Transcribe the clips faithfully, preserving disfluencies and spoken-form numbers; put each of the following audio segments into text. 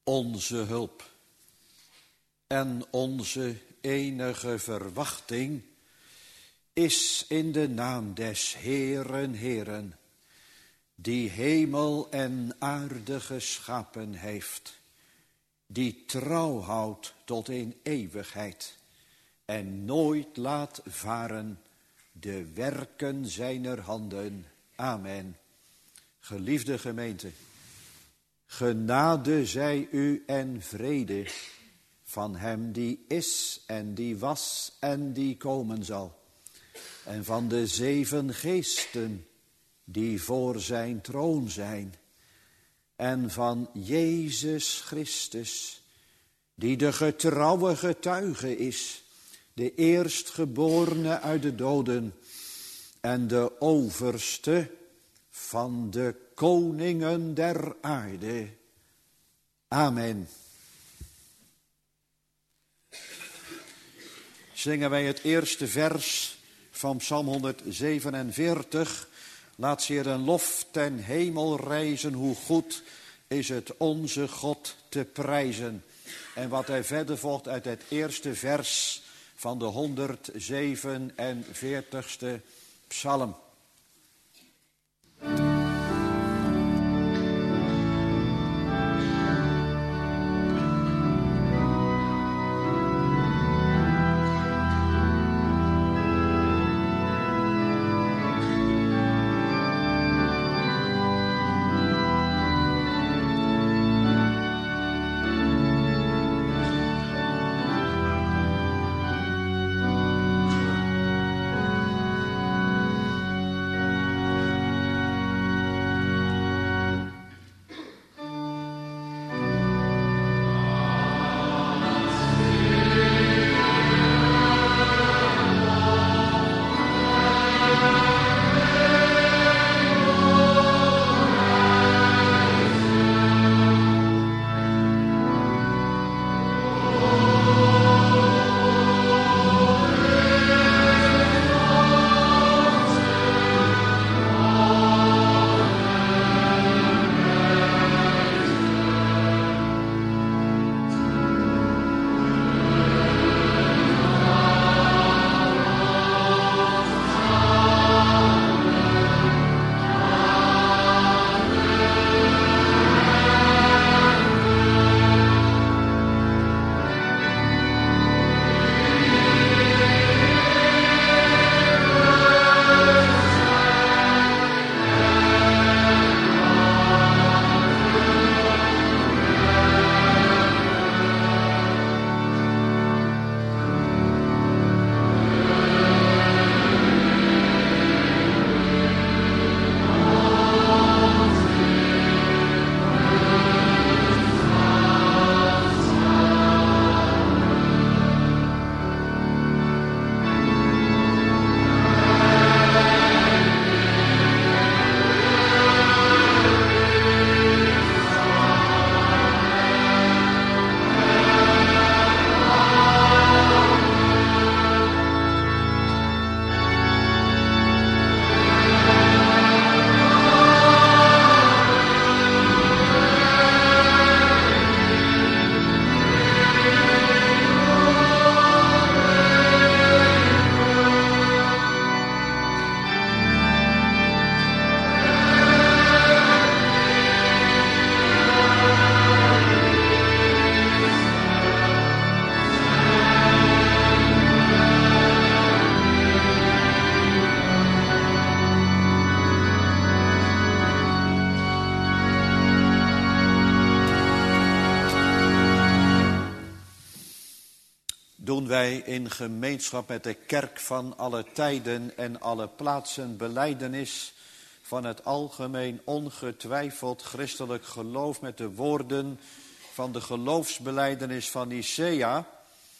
Onze hulp en onze enige verwachting is in de naam des Heeren Heeren, die hemel en aarde geschapen heeft, die trouw houdt tot in eeuwigheid en nooit laat varen de werken zijner handen. Amen. Geliefde gemeente, genade zij u en vrede van hem die is en die was en die komen zal, en van de zeven geesten die voor zijn troon zijn, en van Jezus Christus, die de getrouwe getuige is, de eerstgeborene uit de doden en de overste van de koningen der aarde. Amen. Zingen wij het eerste vers van Psalm honderdzevenenveertig. Laat zeer een lof ten hemel rijzen, hoe goed is het onze God te prijzen. En wat hij verder volgt uit het eerste vers van de honderdzevenenveertigste psalm. Doen wij in gemeenschap met de kerk van alle tijden en alle plaatsen belijdenis van het algemeen ongetwijfeld christelijk geloof met de woorden van de geloofsbelijdenis van Nicea.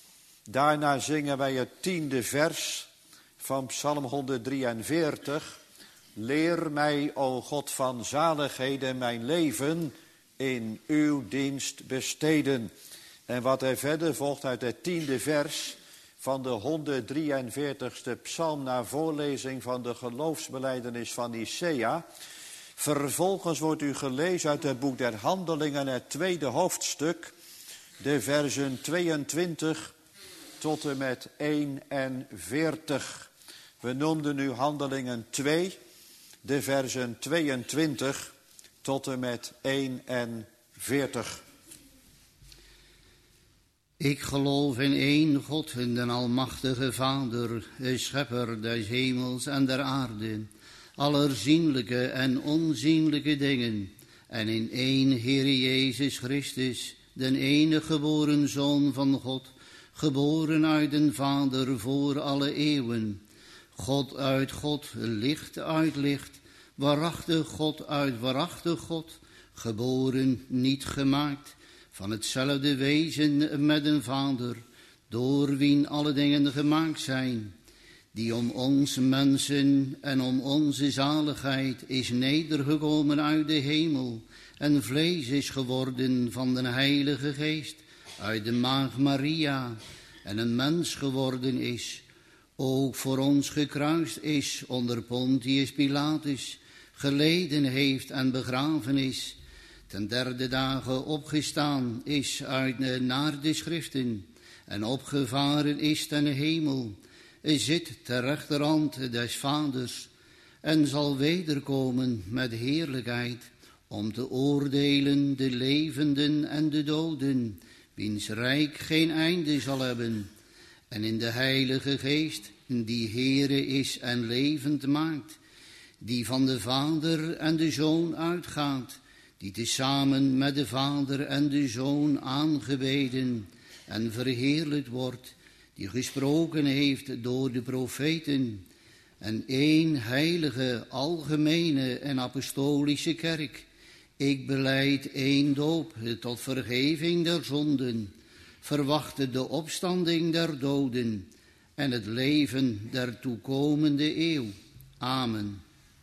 Daarna zingen wij het tiende vers van Psalm honderddrieënveertig. Leer mij, o God van zaligheden, mijn leven in uw dienst besteden. En wat er verder volgt uit het tiende vers van de honderddrieënveertigste psalm naar voorlezing van de geloofsbelijdenis van Nicea, Vervolgens wordt u gelezen uit het boek der Handelingen, het tweede hoofdstuk, de versen tweeëntwintig tot en met eenenveertig. We noemden nu Handelingen twee, de versen tweeëntwintig tot en met eenenveertig. Ik geloof in één God, in den almachtige Vader, schepper des hemels en der aarde, aller zienlijke en onzienlijke dingen, en in één Heere Jezus Christus, den enige geboren Zoon van God, geboren uit den Vader voor alle eeuwen, God uit God, licht uit licht, waarachtig God uit waarachtig God, geboren, niet gemaakt, van hetzelfde wezen met een Vader, door wien alle dingen gemaakt zijn, die om ons mensen en om onze zaligheid is nedergekomen uit de hemel en vlees is geworden van de Heilige Geest uit de maagd Maria en een mens geworden is, ook voor ons gekruist is onder Pontius Pilatus, geleden heeft en begraven is, ten derde dagen opgestaan is uit naar de schriften en opgevaren is ten hemel, zit ter rechterhand des Vaders en zal wederkomen met heerlijkheid om te oordelen de levenden en de doden, wiens rijk geen einde zal hebben, en in de Heilige Geest, die Heere is en levend maakt, die van de Vader en de Zoon uitgaat, die tezamen met de Vader en de Zoon aangebeden en verheerlijkt wordt, die gesproken heeft door de profeten, en één heilige, algemene en apostolische kerk. Ik belijd één doop tot vergeving der zonden, verwachte de opstanding der doden en het leven der toekomende eeuw. Amen.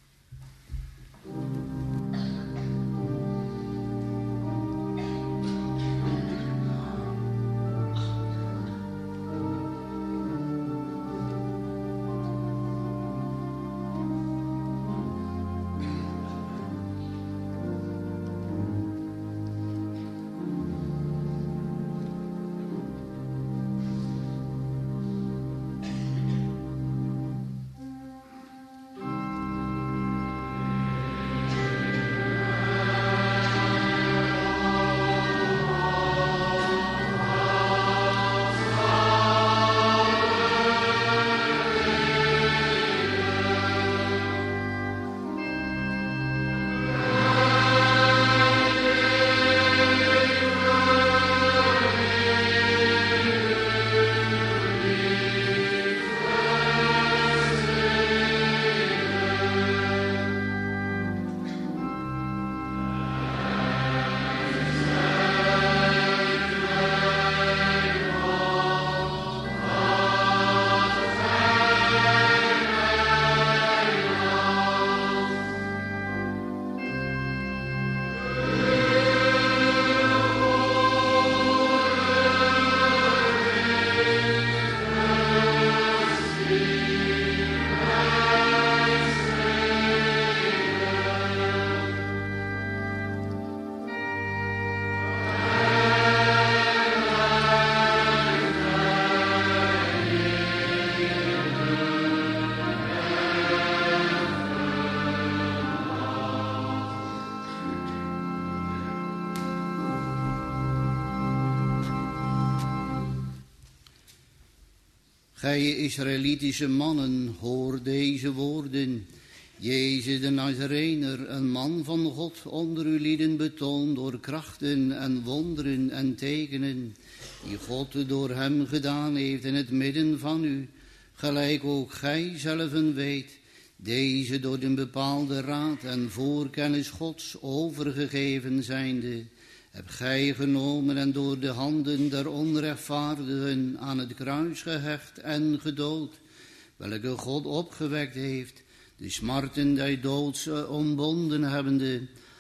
Gij Israëlitische mannen, hoor deze woorden. Jezus de Nazarener, een man van God, onder uw lieden betoond door krachten en wonderen en tekenen, die God door hem gedaan heeft in het midden van u, gelijk ook gij zelven weet, deze door een bepaalde raad en voorkennis Gods overgegeven zijnde, heb gij genomen en door de handen der onrechtvaardigen aan het kruis gehecht en gedood, welke God opgewekt heeft, de smarten der doods ontbonden hebbende,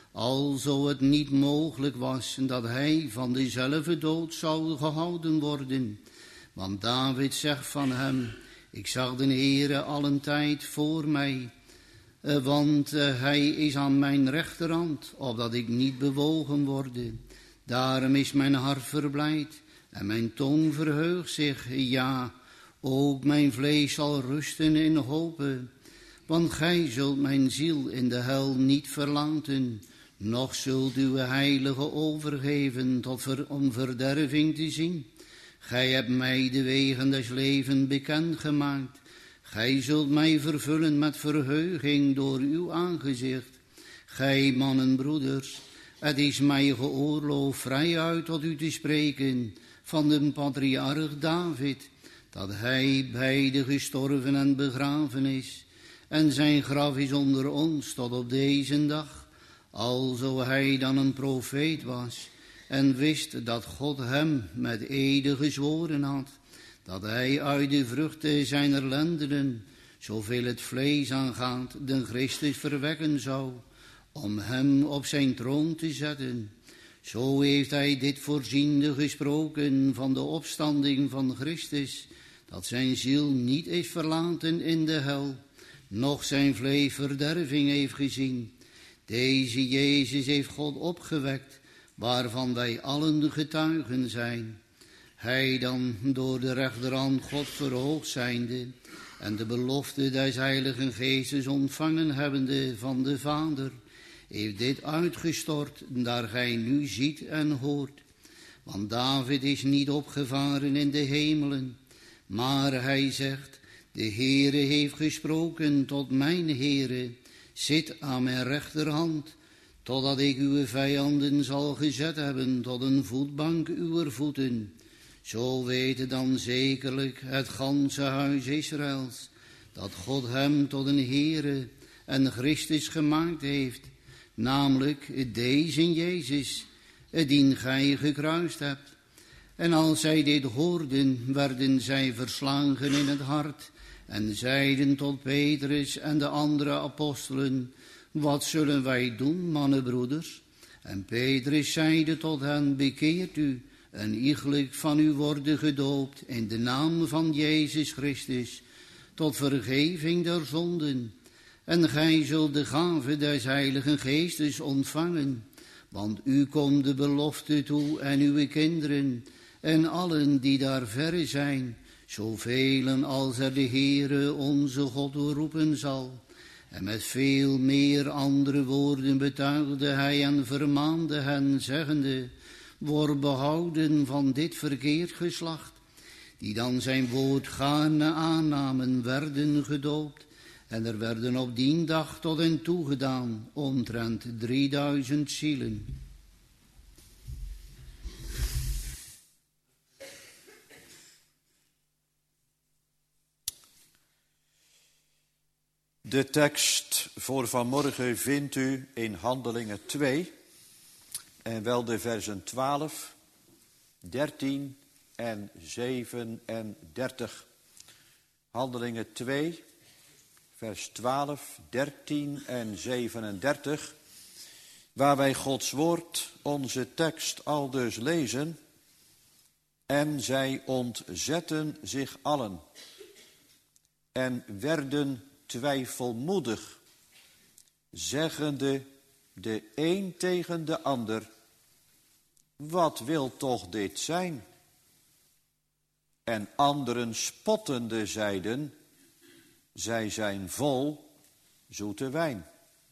alzo het niet mogelijk was dat hij van dezelfde dood zou gehouden worden. Want David zegt van hem, ik zag de Heere allen tijd voor mij, want hij is aan mijn rechterhand, opdat ik niet bewogen worde. Daarom is mijn hart verblijd en mijn tong verheugt zich, ja, ook mijn vlees zal rusten in hopen. Want gij zult mijn ziel in de hel niet verlaten, noch zult uw heilige overgeven tot ver, om verderving te zien. Gij hebt mij de wegen des levens bekendgemaakt. Gij zult mij vervullen met verheuging door uw aangezicht. Gij mannen, broeders, het is mij geoorloofd vrijuit tot u te spreken van de patriarch David, dat hij beide gestorven en begraven is, en zijn graf is onder ons tot op deze dag, alzo hij dan een profeet was, en wist dat God hem met ede gezworen had, dat hij uit de vruchten zijner lendenen, zoveel het vlees aangaat, den Christus verwekken zou, om hem op zijn troon te zetten. Zo heeft hij dit voorziende gesproken van de opstanding van Christus, dat zijn ziel niet is verlaten in de hel, noch zijn vlees verderving heeft gezien. Deze Jezus heeft God opgewekt, waarvan wij allen getuigen zijn. Hij dan door de rechterhand God verhoogd zijnde, en de belofte des Heiligen Geestes ontvangen hebbende van de Vader, heeft dit uitgestort, daar gij nu ziet en hoort. Want David is niet opgevaren in de hemelen, maar hij zegt, de Heere heeft gesproken tot mijn Heere, zit aan mijn rechterhand, totdat ik uw vijanden zal gezet hebben tot een voetbank uwer voeten. Zo weet dan zekerlijk het ganse huis Israëls, dat God hem tot een Heere en Christus gemaakt heeft, namelijk deze Jezus, dien gij gekruist hebt. En als zij dit hoorden, werden zij verslagen in het hart, en zeiden tot Petrus en de andere apostelen, wat zullen wij doen, mannenbroeders? En Petrus zeide tot hen, bekeert u, en iegelijk van u worden gedoopt in de naam van Jezus Christus, tot vergeving der zonden. En gij zult de gave des Heiligen Geestes ontvangen, want u komt de belofte toe en uw kinderen, en allen die daar verre zijn, zoveel als er de Heere onze God roepen zal. En met veel meer andere woorden betuigde hij en vermaande hen, zeggende, word behouden van dit verkeerd geslacht, die dan zijn woord gaarne aannamen, werden gedoopt. En er werden op die dag tot hen toegedaan omtrent drieduizend zielen. De tekst voor vanmorgen vindt u in Handelingen twee, en wel de versen twaalf, dertien en zevenendertig. Handelingen twee, vers twaalf, dertien en zevenendertig, waar wij Gods woord, onze tekst, aldus lezen. En zij ontzetten zich allen en werden twijfelmoedig, zeggende de een tegen de ander, wat wil toch dit zijn? En anderen spottende zeiden, zij zijn vol zoete wijn.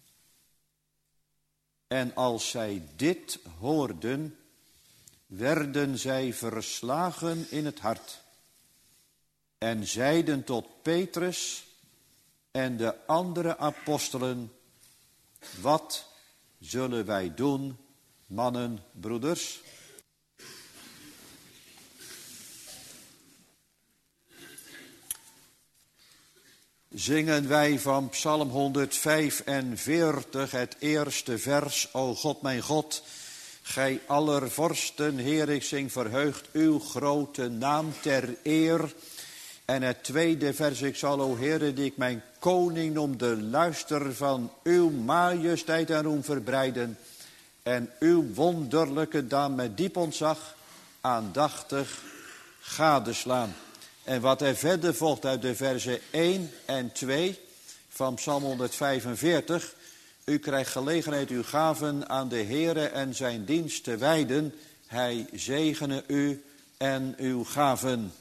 En als zij dit hoorden, werden zij verslagen in het hart en zeiden tot Petrus en de andere apostelen, wat zullen wij doen, mannen, broeders? Zingen wij van Psalm honderdvijfenveertig het eerste vers, o God, mijn God, gij aller vorsten, Heer, ik zing verheugd uw grote naam ter eer. En het tweede vers, ik zal, o Heere, die ik mijn koning noem, de luister van uw majesteit en roem verbreiden. En uw wonderlijke daad met diep ontzag aandachtig gadeslaan. En wat er verder volgt uit de versen één en twee van Psalm honderdvijfenveertig. U krijgt gelegenheid uw gaven aan de Heere en zijn dienst te wijden. Hij zegene u en uw gaven.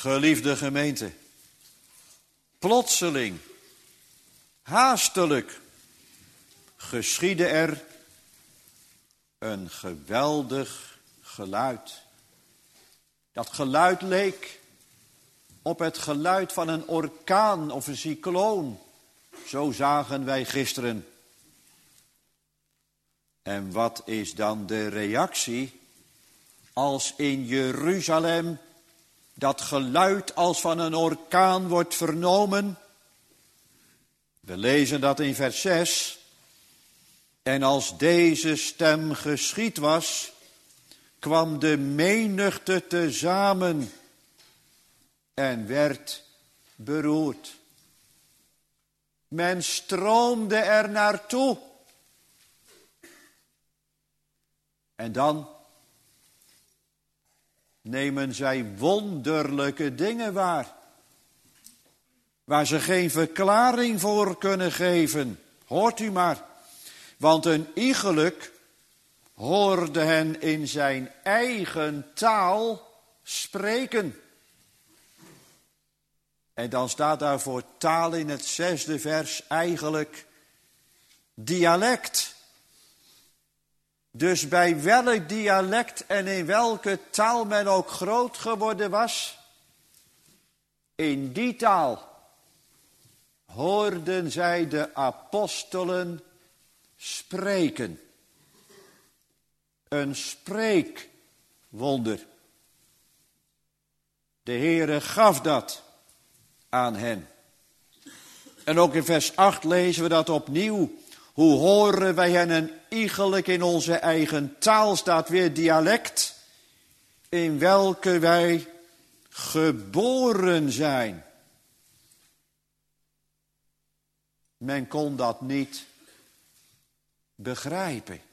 Geliefde gemeente, plotseling, haastelijk, geschiedde er een geweldig geluid. Dat geluid leek op het geluid van een orkaan of een cycloon. Zo zagen wij gisteren. En wat is dan de reactie als in Jeruzalem dat geluid als van een orkaan wordt vernomen? We lezen dat in vers zes. En als deze stem geschied was, kwam de menigte tezamen en werd beroerd. Men stroomde er naartoe. En dan nemen zij wonderlijke dingen waar, waar ze geen verklaring voor kunnen geven. Hoort u maar, want een iegelijk hoorde hen in zijn eigen taal spreken. En dan staat daar voor taal in het zesde vers eigenlijk dialect. Dus bij welk dialect en in welke taal men ook groot geworden was, in die taal hoorden zij de apostelen spreken. Een spreekwonder. De Heere gaf dat aan hen. En ook in vers acht lezen we dat opnieuw. Hoe horen wij hen een iegelijk in onze eigen taal, staat weer dialect, in welke wij geboren zijn. Men kon dat niet begrijpen.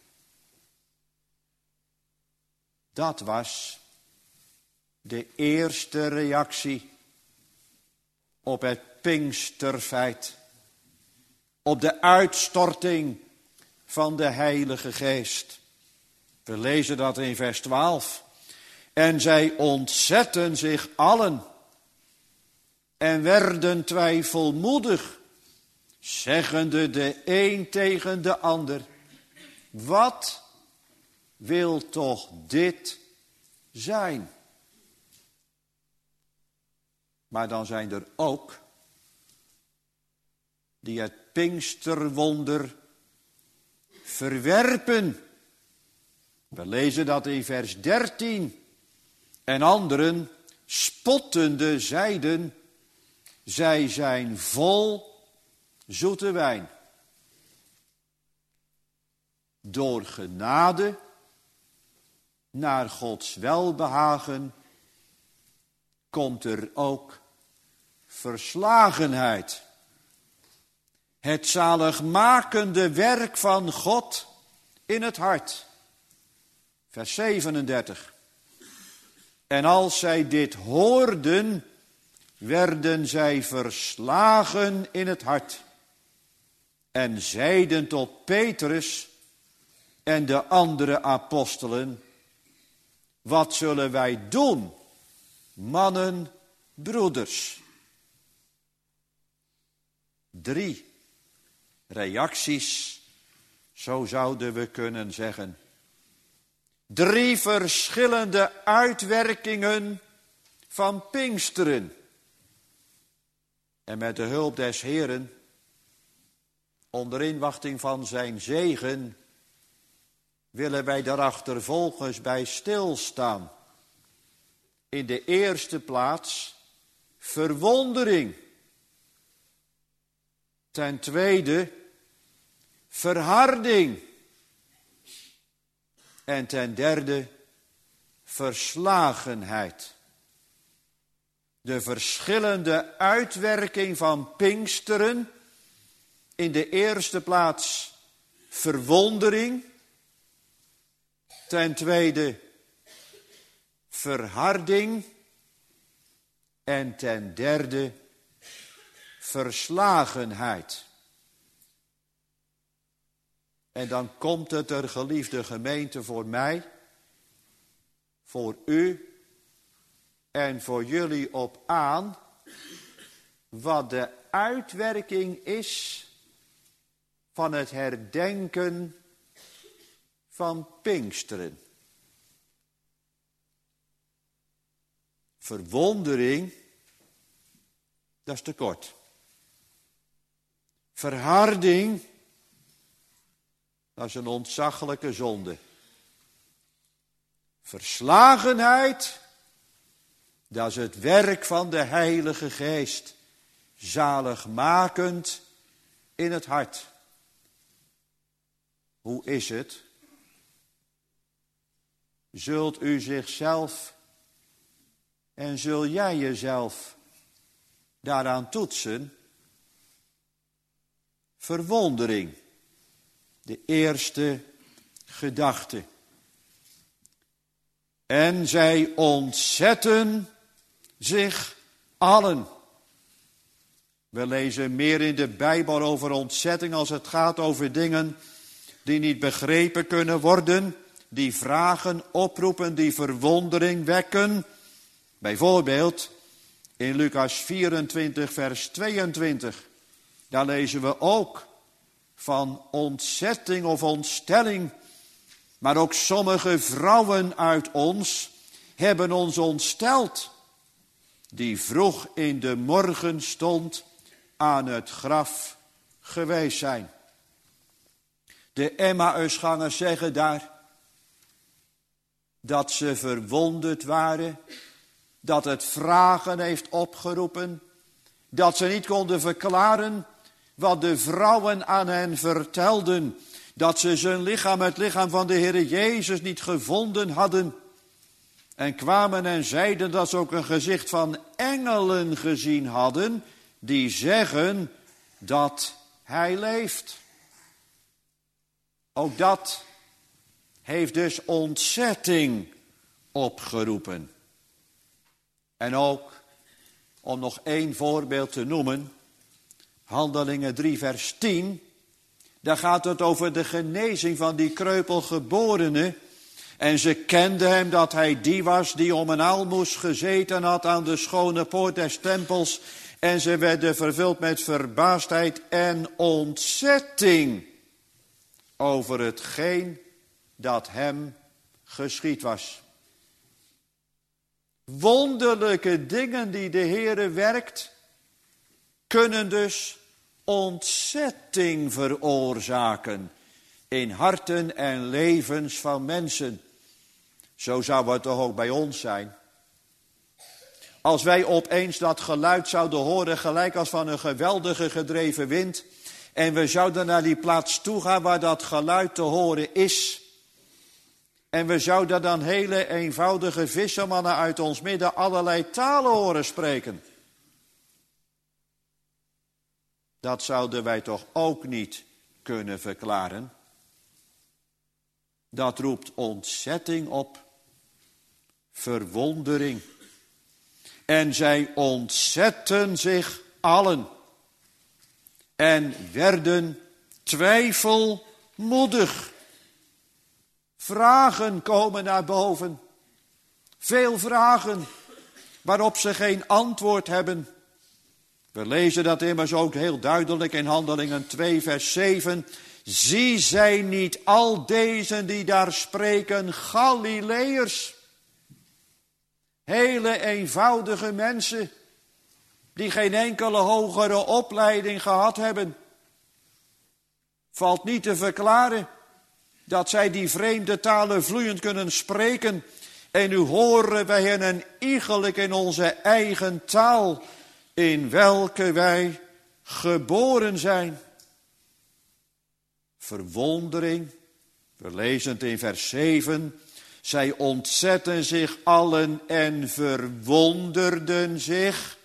Dat was de eerste reactie op het Pinksterfeit. Op de uitstorting van de Heilige Geest. We lezen dat in vers twaalf. En zij ontzetten zich allen en werden twijfelmoedig, zeggende de een tegen de ander: wat wil toch dit zijn? Maar dan zijn er ook die het Pinksterwonder verwerpen. We lezen dat in vers dertien. En anderen, spottende, zeiden: zij zijn vol zoete wijn. Door genade, naar Gods welbehagen, komt er ook verslagenheid. Het zaligmakende werk van God in het hart. Vers zevenendertig. En als zij dit hoorden, werden zij verslagen in het hart. En zeiden tot Petrus en de andere apostelen: wat zullen wij doen, mannen, broeders? Drie reacties, zo zouden we kunnen zeggen. Drie verschillende uitwerkingen van Pinksteren. En met de hulp des Heeren, onder inwachting van zijn zegen, willen wij daarachter volgens bij stilstaan. In de eerste plaats verwondering. Ten tweede verharding. En ten derde verslagenheid. De verschillende uitwerking van Pinksteren. In de eerste plaats verwondering. Ten tweede verharding. En ten derde verslagenheid. En dan komt het er, geliefde gemeente, voor mij, voor u en voor jullie op aan wat de uitwerking is van het herdenken van Pinksteren. Verwondering, dat is te kort. Verharding, dat is een ontzaglijke zonde. Verslagenheid, dat is het werk van de Heilige Geest, zaligmakend in het hart. Hoe is het? Zult u zichzelf en zul jij jezelf daaraan toetsen? Verwondering, de eerste gedachte. En zij ontzetten zich allen. We lezen meer in de Bijbel over ontzetting als het gaat over dingen die niet begrepen kunnen worden, die vragen oproepen, die verwondering wekken. Bijvoorbeeld in Lucas vierentwintig vers tweeëntwintig. Daar lezen we ook van ontzetting of ontstelling. Maar ook sommige vrouwen uit ons hebben ons ontsteld, die vroeg in de morgenstond aan het graf geweest zijn. De Emmausgangers zeggen daar dat ze verwonderd waren, dat het vragen heeft opgeroepen, dat ze niet konden verklaren wat de vrouwen aan hen vertelden, dat ze zijn lichaam, het lichaam van de Heer Jezus, niet gevonden hadden. En kwamen en zeiden dat ze ook een gezicht van engelen gezien hadden, die zeggen dat hij leeft. Ook dat heeft dus ontzetting opgeroepen. En ook, om nog één voorbeeld te noemen, Handelingen drie vers tien, daar gaat het over de genezing van die kreupelgeborene. En ze kenden hem dat hij die was die om een aalmoes gezeten had aan de schone poort des tempels. En ze werden vervuld met verbaasdheid en ontzetting over hetgeen dat hem geschied was. Wonderlijke dingen die de Heere werkt, kunnen dus ontzetting veroorzaken in harten en levens van mensen. Zo zou het toch ook bij ons zijn. Als wij opeens dat geluid zouden horen, gelijk als van een geweldige gedreven wind, en we zouden naar die plaats toe gaan waar dat geluid te horen is, en we zouden dan hele eenvoudige vissermannen uit ons midden allerlei talen horen spreken. Dat zouden wij toch ook niet kunnen verklaren. Dat roept ontzetting op, verwondering. En zij ontzetten zich allen en werden twijfelmoedig. Vragen komen naar boven. Veel vragen waarop ze geen antwoord hebben. We lezen dat immers ook heel duidelijk in Handelingen twee vers zeven. Zie zijn niet al deze die daar spreken Galileërs. Hele eenvoudige mensen die geen enkele hogere opleiding gehad hebben. Valt niet te verklaren dat zij die vreemde talen vloeiend kunnen spreken. En nu horen wij hen een iegelijk in onze eigen taal, in welke wij geboren zijn. Verwondering, we lezen het in vers zeven. Zij ontzetten zich allen en verwonderden zich.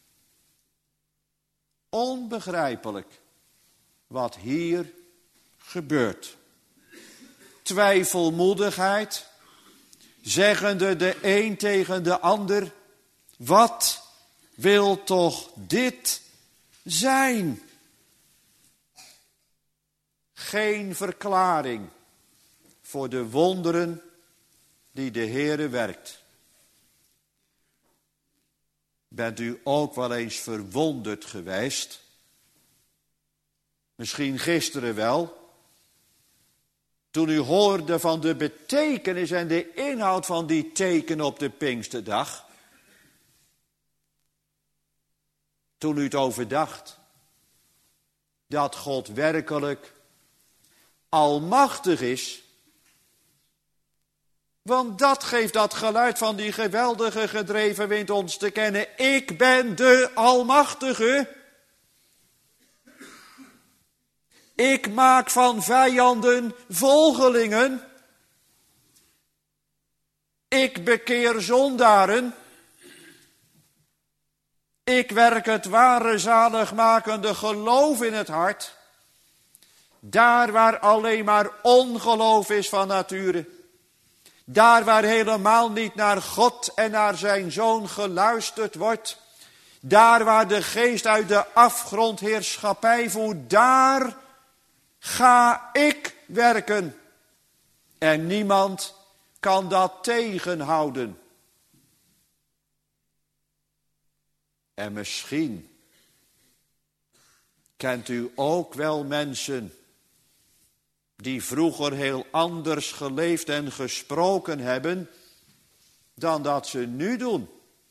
Onbegrijpelijk wat hier gebeurt. Twijfelmoedigheid, zeggende de een tegen de ander, wat wil toch dit zijn? Geen verklaring voor de wonderen die de Heere werkt. Bent u ook wel eens verwonderd geweest? Misschien gisteren wel. Toen u hoorde van de betekenis en de inhoud van die tekenen op de Pinksterdag. Toen u het overdacht. Dat God werkelijk almachtig is. Want dat geeft dat geluid van die geweldige gedreven wind ons te kennen. Ik ben de Almachtige. Ik maak van vijanden volgelingen. Ik bekeer zondaren. Ik werk het ware zaligmakende geloof in het hart. Daar waar alleen maar ongeloof is van nature. Daar waar helemaal niet naar God en naar zijn Zoon geluisterd wordt. Daar waar de geest uit de afgrond heerschappij voert. Daar ga ik werken. En niemand kan dat tegenhouden. En misschien kent u ook wel mensen die vroeger heel anders geleefd en gesproken hebben dan dat ze nu doen.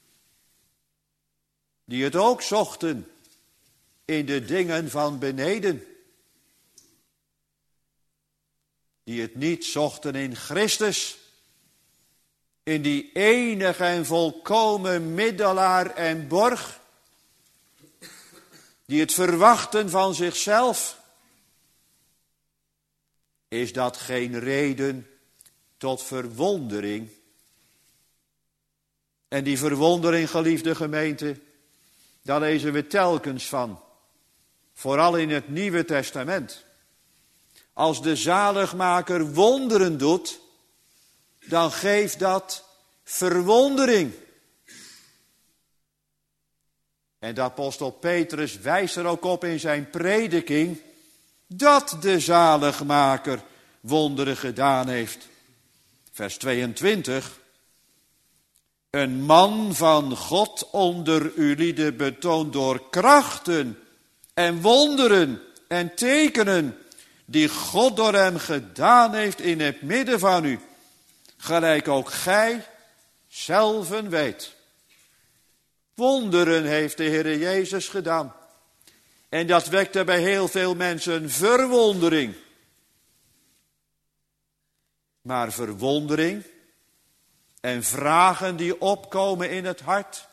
Die het ook zochten in de dingen van beneden. Die het niet zochten in Christus. In die enige en volkomen middelaar en borg. Die het verwachten van zichzelf. Is dat geen reden tot verwondering? En die verwondering, geliefde gemeente, daar lezen we telkens van. Vooral in het Nieuwe Testament. Als de zaligmaker wonderen doet, dan geeft dat verwondering. En de apostel Petrus wijst er ook op in zijn prediking dat de zaligmaker wonderen gedaan heeft. Vers tweeëntwintig. Een man van God onder u lieden betoond door krachten en wonderen en tekenen die God door hem gedaan heeft in het midden van u. Gelijk ook gij zelven weet. Wonderen heeft de Heer Jezus gedaan. En dat wekte bij heel veel mensen verwondering. Maar verwondering en vragen die opkomen in het hart,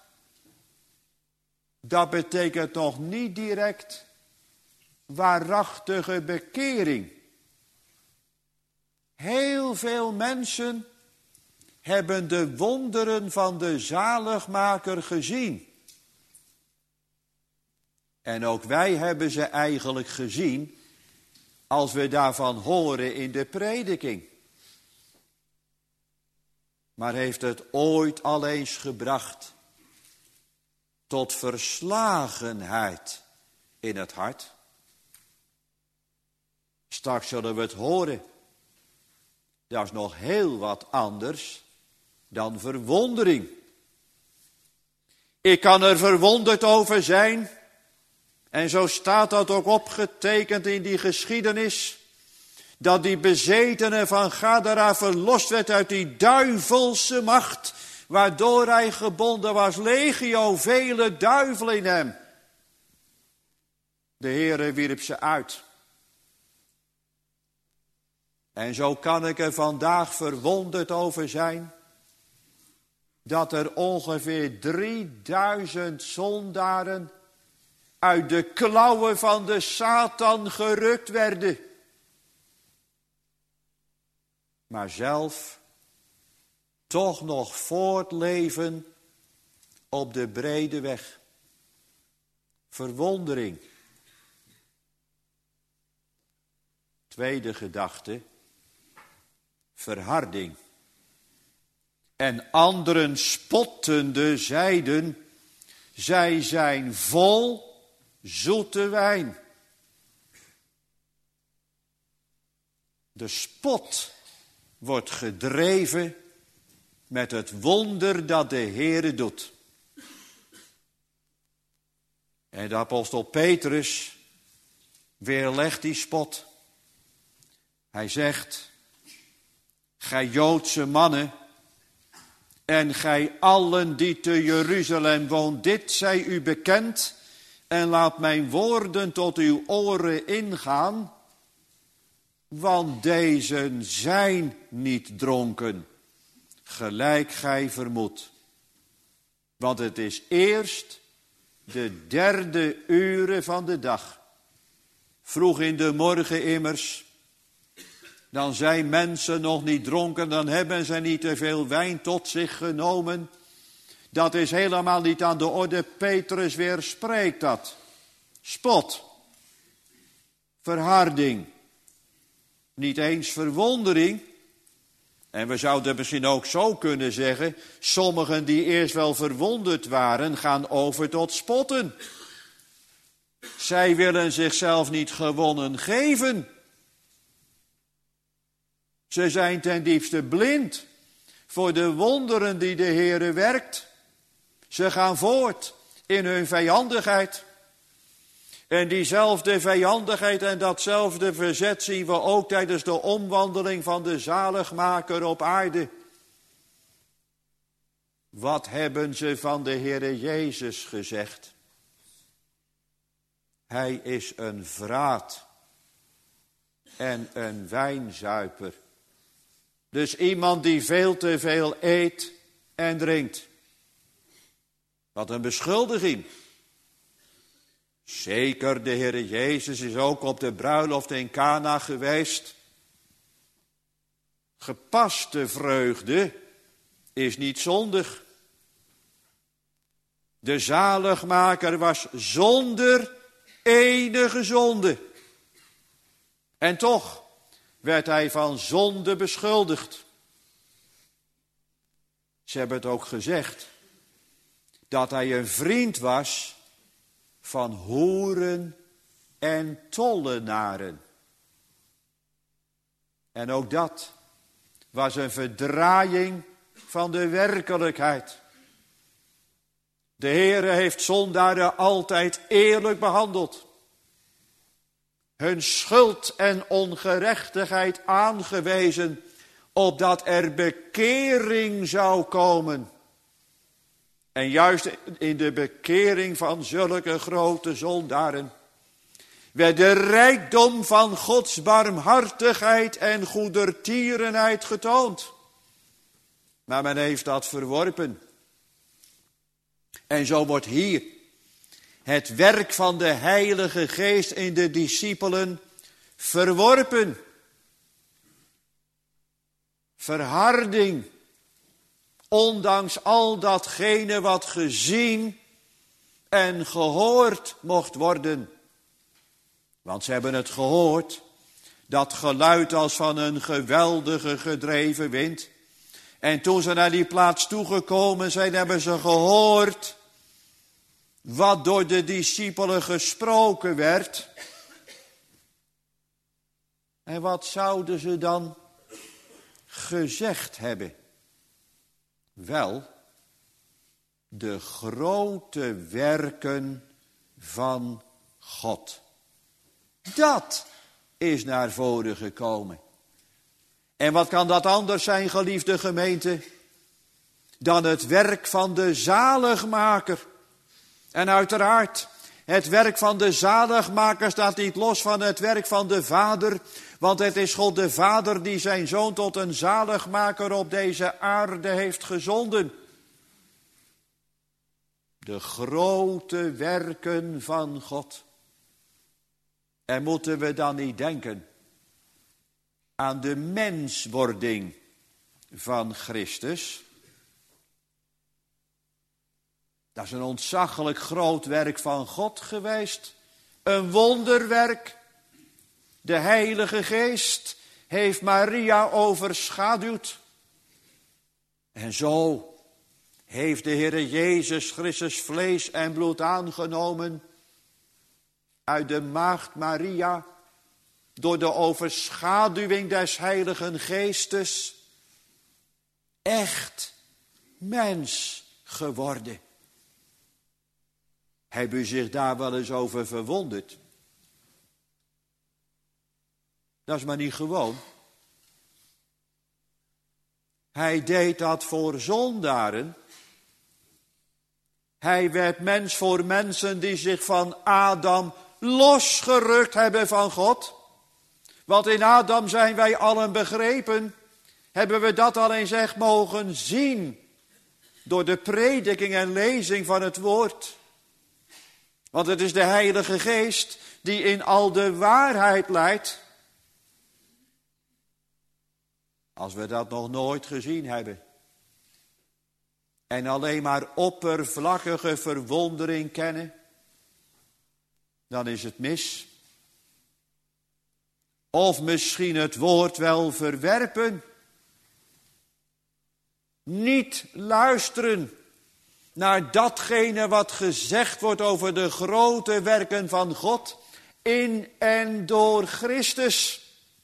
dat betekent nog niet direct waarachtige bekering. Heel veel mensen hebben de wonderen van de zaligmaker gezien. En ook wij hebben ze eigenlijk gezien als we daarvan horen in de prediking. Maar heeft het ooit al eens gebracht tot verslagenheid in het hart? Straks zullen we het horen. Dat is nog heel wat anders dan verwondering. Ik kan er verwonderd over zijn. En zo staat dat ook opgetekend in die geschiedenis. Dat die bezetene van Gadara verlost werd uit die duivelse macht. Waardoor hij gebonden was. Legio, vele duivelen in hem. De Heere wierp ze uit. En zo kan ik er vandaag verwonderd over zijn. Dat er ongeveer drieduizend zondaren uit de klauwen van de Satan gerukt werden. Maar zelf toch nog voortleven op de brede weg. Verwondering. Tweede gedachte. Verharding. En anderen spottende zeiden, zij zijn vol zoete wijn. De spot wordt gedreven met het wonder dat de Heere doet. En de apostel Petrus weerlegt die spot. Hij zegt, gij Joodse mannen en gij allen die te Jeruzalem woont, dit zij u bekend en laat mijn woorden tot uw oren ingaan, want deze zijn niet dronken, gelijk gij vermoedt. Want het is eerst de derde uren van de dag. Vroeg in de morgen immers. Dan zijn mensen nog niet dronken, dan hebben ze niet te veel wijn tot zich genomen. Dat is helemaal niet aan de orde. Petrus weerspreekt dat. Spot. Verharding. Niet eens verwondering. En we zouden misschien ook zo kunnen zeggen, sommigen die eerst wel verwonderd waren, gaan over tot spotten. Zij willen zichzelf niet gewonnen geven. Ze zijn ten diepste blind voor de wonderen die de Heere werkt. Ze gaan voort in hun vijandigheid. En diezelfde vijandigheid en datzelfde verzet zien we ook tijdens de omwandeling van de zaligmaker op aarde. Wat hebben ze van de Heere Jezus gezegd? Hij is een vraat en een wijnzuiper. Dus iemand die veel te veel eet en drinkt. Wat een beschuldiging. Zeker, de Heere Jezus is ook op de bruiloft in Kana geweest. Gepaste vreugde is niet zondig. De zaligmaker was zonder enige zonde. En toch werd hij van zonde beschuldigd. Ze hebben het ook gezegd dat hij een vriend was van hoeren en tollenaren. En ook dat was een verdraaiing van de werkelijkheid. De Heere heeft zondaren altijd eerlijk behandeld. Hun schuld en ongerechtigheid aangewezen, opdat er bekering zou komen. En juist in de bekering van zulke grote zondaren werd de rijkdom van Gods barmhartigheid en goedertierenheid getoond. Maar men heeft dat verworpen. En zo wordt hier het werk van de Heilige Geest in de discipelen verworpen. Verharding. Ondanks al datgene wat gezien en gehoord mocht worden. Want ze hebben het gehoord, dat geluid als van een geweldige gedreven wind. En toen ze naar die plaats toegekomen zijn, hebben ze gehoord wat door de discipelen gesproken werd. En wat zouden ze dan gezegd hebben? Wel, de grote werken van God. Dat is naar voren gekomen. En wat kan dat anders zijn, geliefde gemeente, dan het werk van de zaligmaker. En uiteraard, het werk van de zaligmaker staat niet los van het werk van de Vader, want het is God de Vader die zijn Zoon tot een zaligmaker op deze aarde heeft gezonden. De grote werken van God. En moeten we dan niet denken aan de menswording van Christus? Dat is een ontzaglijk groot werk van God geweest. Een wonderwerk. De Heilige Geest heeft Maria overschaduwd. En zo heeft de Heere Jezus Christus vlees en bloed aangenomen uit de maagd Maria, door de overschaduwing des Heiligen Geestes, echt mens geworden. Hebben u zich daar wel eens over verwonderd? Dat is maar niet gewoon. Hij deed dat voor zondaren. Hij werd mens voor mensen die zich van Adam losgerukt hebben van God. Want in Adam zijn wij allen begrepen. Hebben we dat al eens echt mogen zien. Door de prediking en lezing van het woord. Want het is de Heilige Geest die in al de waarheid leidt. Als we dat nog nooit gezien hebben. En alleen maar oppervlakkige verwondering kennen. Dan is het mis. Of misschien het woord wel verwerpen. Niet luisteren naar datgene wat gezegd wordt over de grote werken van God in en door Christus.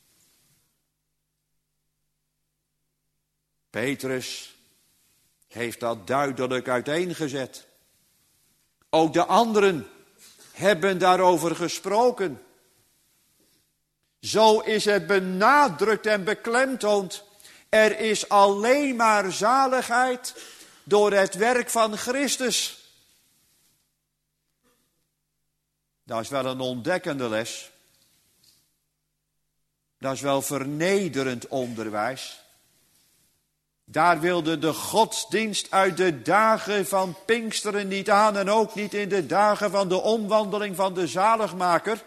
Petrus heeft dat duidelijk uiteengezet. Ook de anderen hebben daarover gesproken. Zo is het benadrukt en beklemtoond. Er is alleen maar zaligheid door het werk van Christus. Dat is wel een ontdekkende les. Dat is wel vernederend onderwijs. Daar wilde de godsdienst uit de dagen van Pinksteren niet aan en ook niet in de dagen van de omwandeling van de zaligmaker.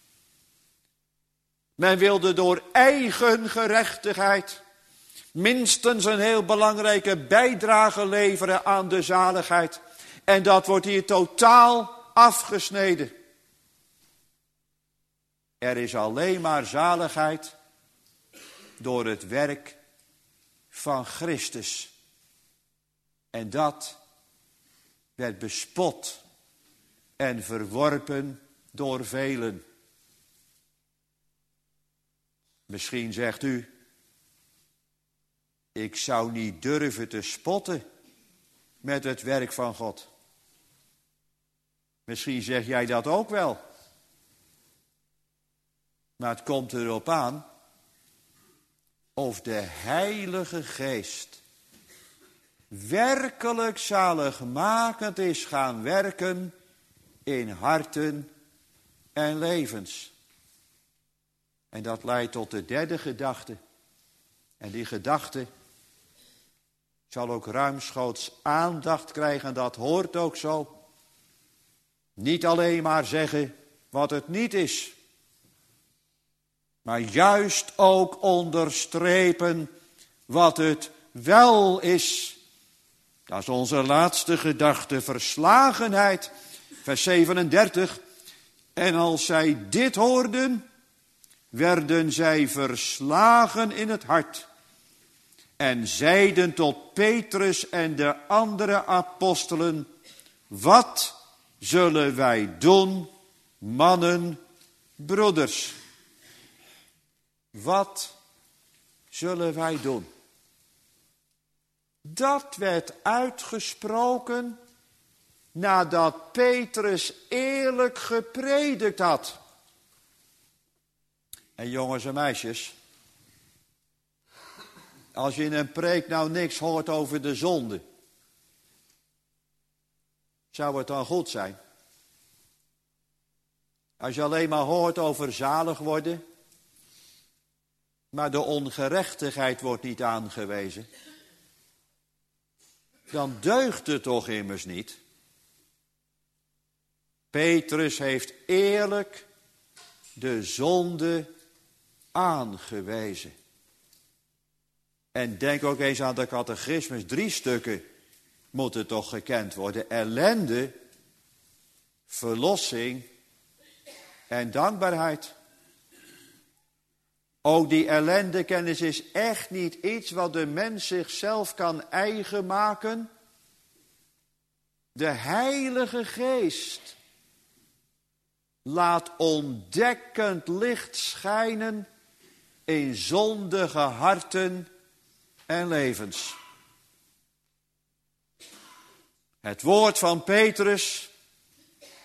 Men wilde door eigen gerechtigheid minstens een heel belangrijke bijdrage leveren aan de zaligheid. En dat wordt hier totaal afgesneden. Er is alleen maar zaligheid door het werk van Christus. En dat werd bespot en verworpen door velen. Misschien zegt u, ik zou niet durven te spotten met het werk van God. Misschien zeg jij dat ook wel. Maar het komt erop aan of de Heilige Geest werkelijk zaligmakend is gaan werken in harten en levens. En dat leidt tot de derde gedachte. En die gedachte zal ook ruimschoots aandacht krijgen, dat hoort ook zo. Niet alleen maar zeggen wat het niet is, maar juist ook onderstrepen wat het wel is. Dat is onze laatste gedachte, verslagenheid. Vers zevenendertig. En als zij dit hoorden, werden zij verslagen in het hart. En zeiden tot Petrus en de andere apostelen, wat zullen wij doen, mannen, broeders? Wat zullen wij doen? Dat werd uitgesproken nadat Petrus eerlijk gepredikt had. En jongens en meisjes, als je in een preek nou niks hoort over de zonde, zou het dan goed zijn? Als je alleen maar hoort over zalig worden, maar de ongerechtigheid wordt niet aangewezen, dan deugt het toch immers niet. Petrus heeft eerlijk de zonde aangewezen. En denk ook eens aan de catechismus, drie stukken moeten toch gekend worden. Ellende, verlossing en dankbaarheid. Ook die ellendekennis is echt niet iets wat de mens zichzelf kan eigen maken. De Heilige Geest laat ontdekkend licht schijnen in zondige harten en levens. Het woord van Petrus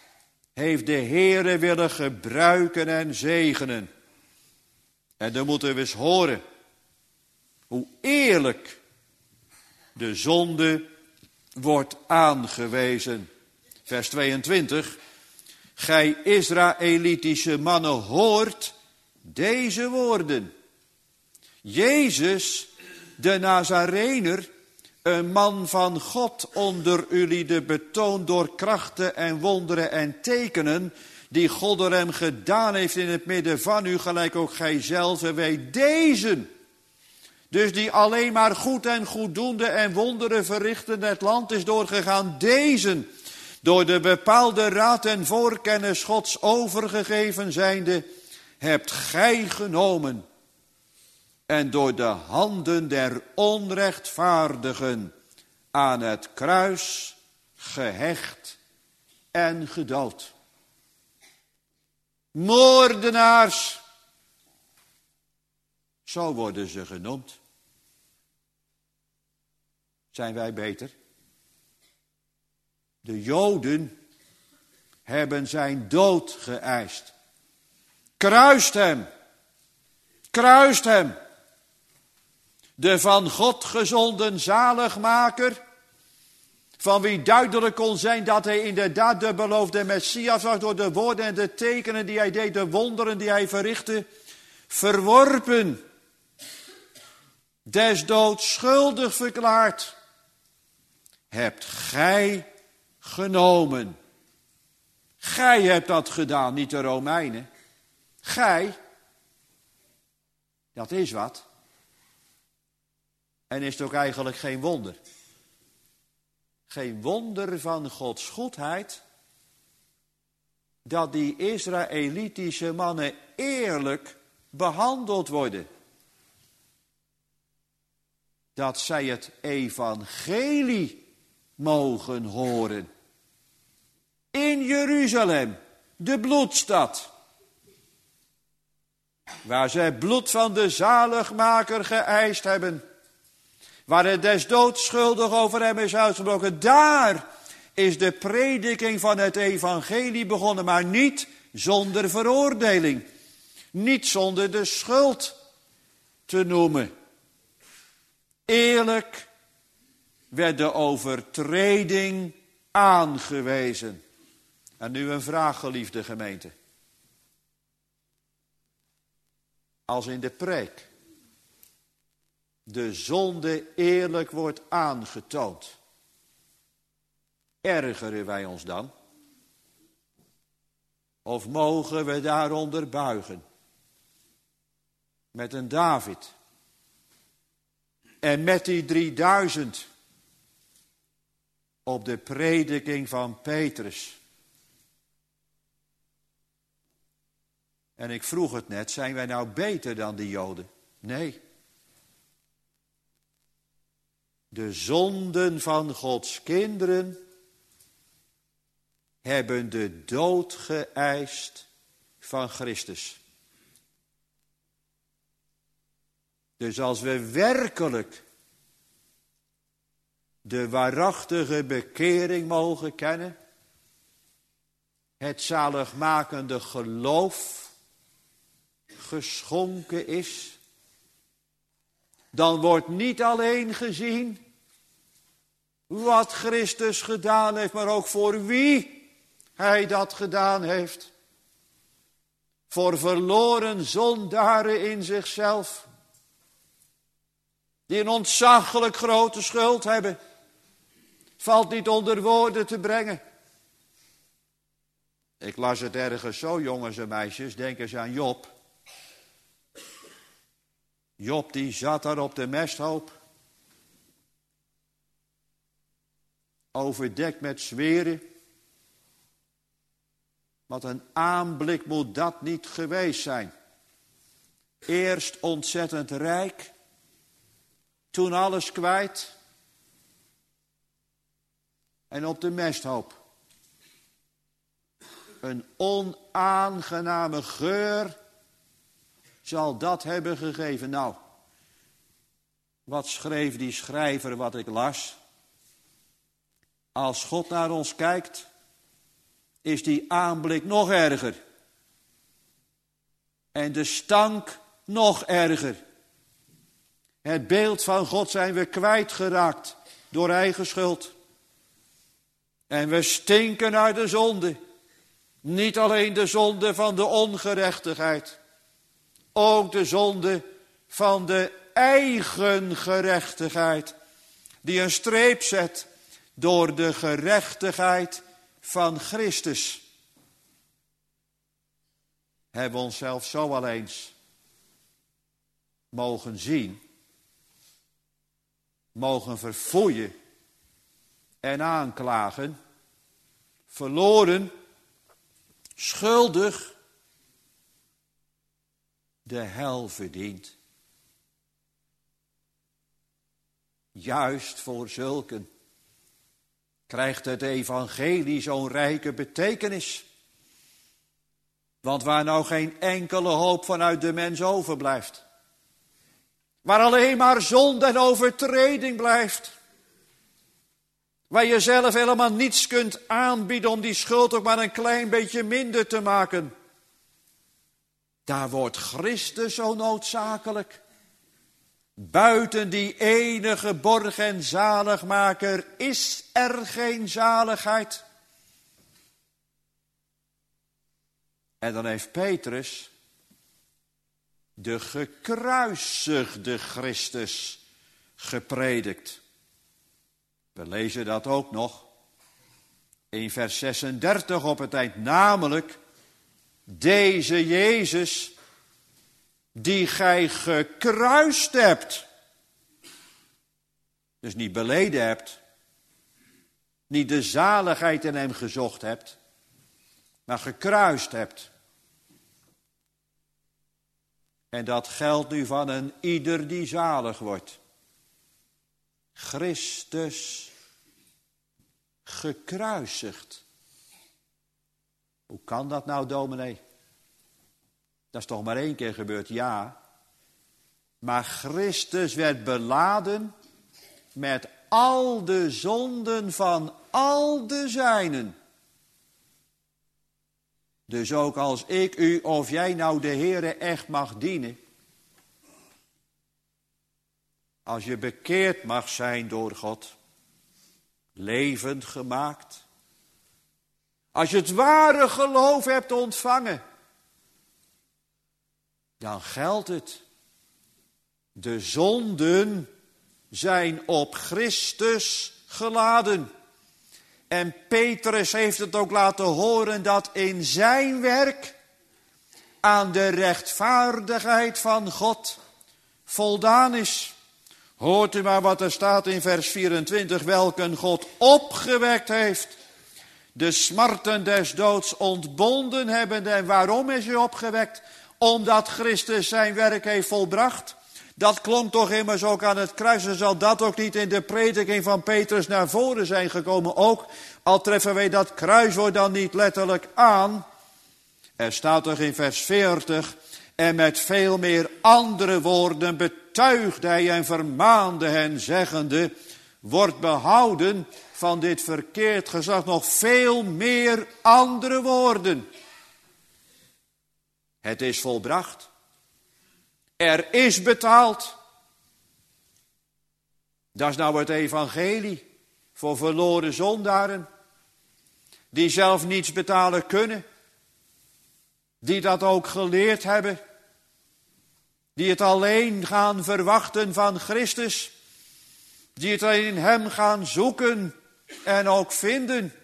heeft de Heere willen gebruiken en zegenen. En dan moeten we eens horen hoe eerlijk de zonde wordt aangewezen. Vers tweeëntwintig. Gij Israëlitische mannen hoort deze woorden. Jezus, de Nazarener, een man van God onder jullie, de betoond door krachten en wonderen en tekenen, die God door hem gedaan heeft in het midden van u, gelijk ook gij zelf weet, deze. Dus die alleen maar goed en goeddoende en wonderen verrichten het land is doorgegaan. Deze, door de bepaalde raad en voorkennis Gods overgegeven zijnde, hebt gij genomen en door de handen der onrechtvaardigen aan het kruis gehecht en gedood. Moordenaars, zo worden ze genoemd. Zijn wij beter? De Joden hebben zijn dood geëist. Kruist hem. Kruist hem. De van God gezonden zaligmaker, van wie duidelijk kon zijn dat hij inderdaad de beloofde Messias was door de woorden en de tekenen die hij deed, de wonderen die hij verrichtte, verworpen, des doods schuldig verklaard, hebt gij genomen. Gij hebt dat gedaan, niet de Romeinen. Gij, dat is wat. En is het ook eigenlijk geen wonder. Geen wonder van Gods goedheid, dat die Israëlitische mannen eerlijk behandeld worden. Dat zij het evangelie mogen horen. In Jeruzalem, de bloedstad. Waar zij het bloed van de zaligmaker geëist hebben. Waar het des doods schuldig over hem is uitgesproken. Daar is de prediking van het evangelie begonnen. Maar niet zonder veroordeling. Niet zonder de schuld te noemen. Eerlijk werd de overtreding aangewezen. En nu een vraag, geliefde gemeente. Als in de preek de zonde eerlijk wordt aangetoond, ergeren wij ons dan? Of mogen we daaronder buigen? Met een David. En met die drieduizend op de prediking van Petrus. En ik vroeg het net, zijn wij nou beter dan die Joden? Nee. De zonden van Gods kinderen hebben de dood geëist van Christus. Dus als we werkelijk de waarachtige bekering mogen kennen, het zaligmakende geloof geschonken is, dan wordt niet alleen gezien wat Christus gedaan heeft, maar ook voor wie hij dat gedaan heeft. Voor verloren zondaren in zichzelf, die een ontzaglijk grote schuld hebben, valt niet onder woorden te brengen. Ik las het ergens zo, jongens en meisjes, denk eens aan Job. Job die zat daar op de mesthoop, overdekt met zweren. Wat een aanblik moet dat niet geweest zijn. Eerst ontzettend rijk, toen alles kwijt en op de mesthoop. Een onaangename geur zal dat hebben gegeven. Nou, wat schreef die schrijver wat ik las? Als God naar ons kijkt, is die aanblik nog erger. En de stank nog erger. Het beeld van God zijn we kwijtgeraakt door eigen schuld. En we stinken uit de zonde. Niet alleen de zonde van de ongerechtigheid. Ook de zonde van de eigen gerechtigheid. Die een streep zet door de gerechtigheid van Christus. Hebben we onszelf zo al eens mogen zien. Mogen verfoeien en aanklagen. Verloren, schuldig, de hel verdient. Juist voor zulken krijgt het evangelie zo'n rijke betekenis. Want waar nou geen enkele hoop vanuit de mens overblijft. Waar alleen maar zonde en overtreding blijft. Waar je zelf helemaal niets kunt aanbieden om die schuld ook maar een klein beetje minder te maken. Daar wordt Christus zo noodzakelijk. Buiten die enige borg en zaligmaker is er geen zaligheid. En dan heeft Petrus de gekruisigde Christus gepredikt. We lezen dat ook nog in vers zesendertig op het eind. Namelijk deze Jezus die gij gekruist hebt. Dus niet beleden hebt. Niet de zaligheid in hem gezocht hebt. Maar gekruist hebt. En dat geldt nu van een ieder die zalig wordt. Christus gekruisigd. Hoe kan dat nou, dominee? Dat is toch maar één keer gebeurd, ja. Maar Christus werd beladen met al de zonden van al de zijnen. Dus ook als ik u of jij nou de Heere echt mag dienen. Als je bekeerd mag zijn door God. Levend gemaakt. Als je het ware geloof hebt ontvangen. Dan geldt het. De zonden zijn op Christus geladen. En Petrus heeft het ook laten horen dat in zijn werk aan de rechtvaardigheid van God voldaan is. Hoort u maar wat er staat in vers vierentwintig, welke God opgewekt heeft. De smarten des doods ontbonden hebben. En waarom is hij opgewekt? Omdat Christus zijn werk heeft volbracht. Dat klonk toch immers ook aan het kruis. En zal dat ook niet in de prediking van Petrus naar voren zijn gekomen? Ook al treffen wij dat kruiswoord dan niet letterlijk aan. Er staat toch in vers veertig. En met veel meer andere woorden betuigde hij en vermaande hen zeggende. Wordt behouden van dit verkeerd gezag. Nog veel meer andere woorden. Het is volbracht. Er is betaald. Dat is nou het evangelie voor verloren zondaren. Die zelf niets betalen kunnen. Die dat ook geleerd hebben. Die het alleen gaan verwachten van Christus. Die het in hem gaan zoeken en ook vinden.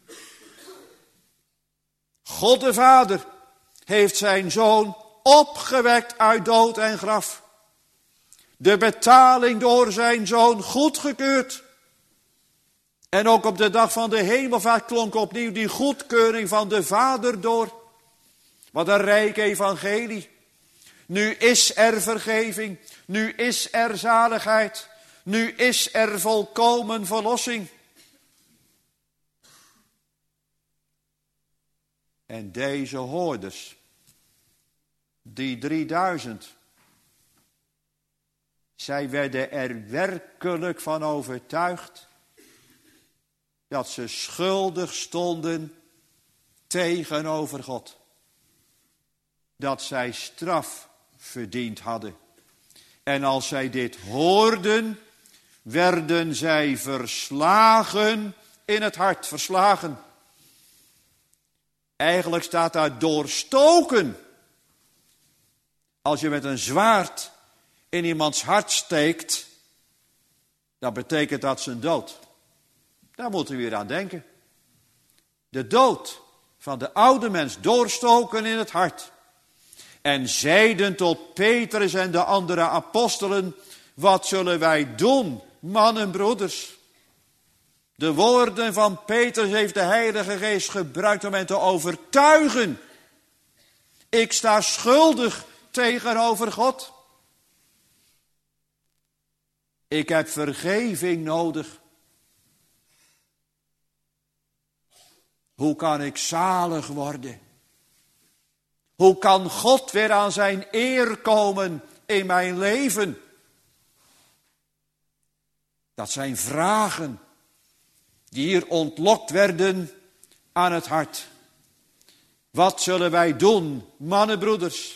God de Vader heeft zijn Zoon opgewekt uit dood en graf. De betaling door zijn Zoon goedgekeurd. En ook op de dag van de hemelvaart klonk opnieuw die goedkeuring van de Vader door. Wat een rijk evangelie. Nu is er vergeving. Nu is er zaligheid. Nu is er volkomen verlossing. En deze hoorders, die drieduizend, zij werden er werkelijk van overtuigd dat ze schuldig stonden tegenover God. Dat zij straf verdiend hadden. En als zij dit hoorden, werden zij verslagen in het hart. Verslagen. Eigenlijk staat daar doorstoken. Als je met een zwaard in iemands hart steekt, dan betekent dat zijn dood. Daar moeten we weer aan denken. De dood van de oude mens doorstoken in het hart. En zeiden tot Petrus en de andere apostelen, wat zullen wij doen, mannen, broeders? De woorden van Petrus heeft de Heilige Geest gebruikt om hen te overtuigen. Ik sta schuldig tegenover God. Ik heb vergeving nodig. Hoe kan ik zalig worden? Hoe kan God weer aan zijn eer komen in mijn leven? Dat zijn vragen die hier ontlokt werden aan het hart. Wat zullen wij doen, mannenbroeders?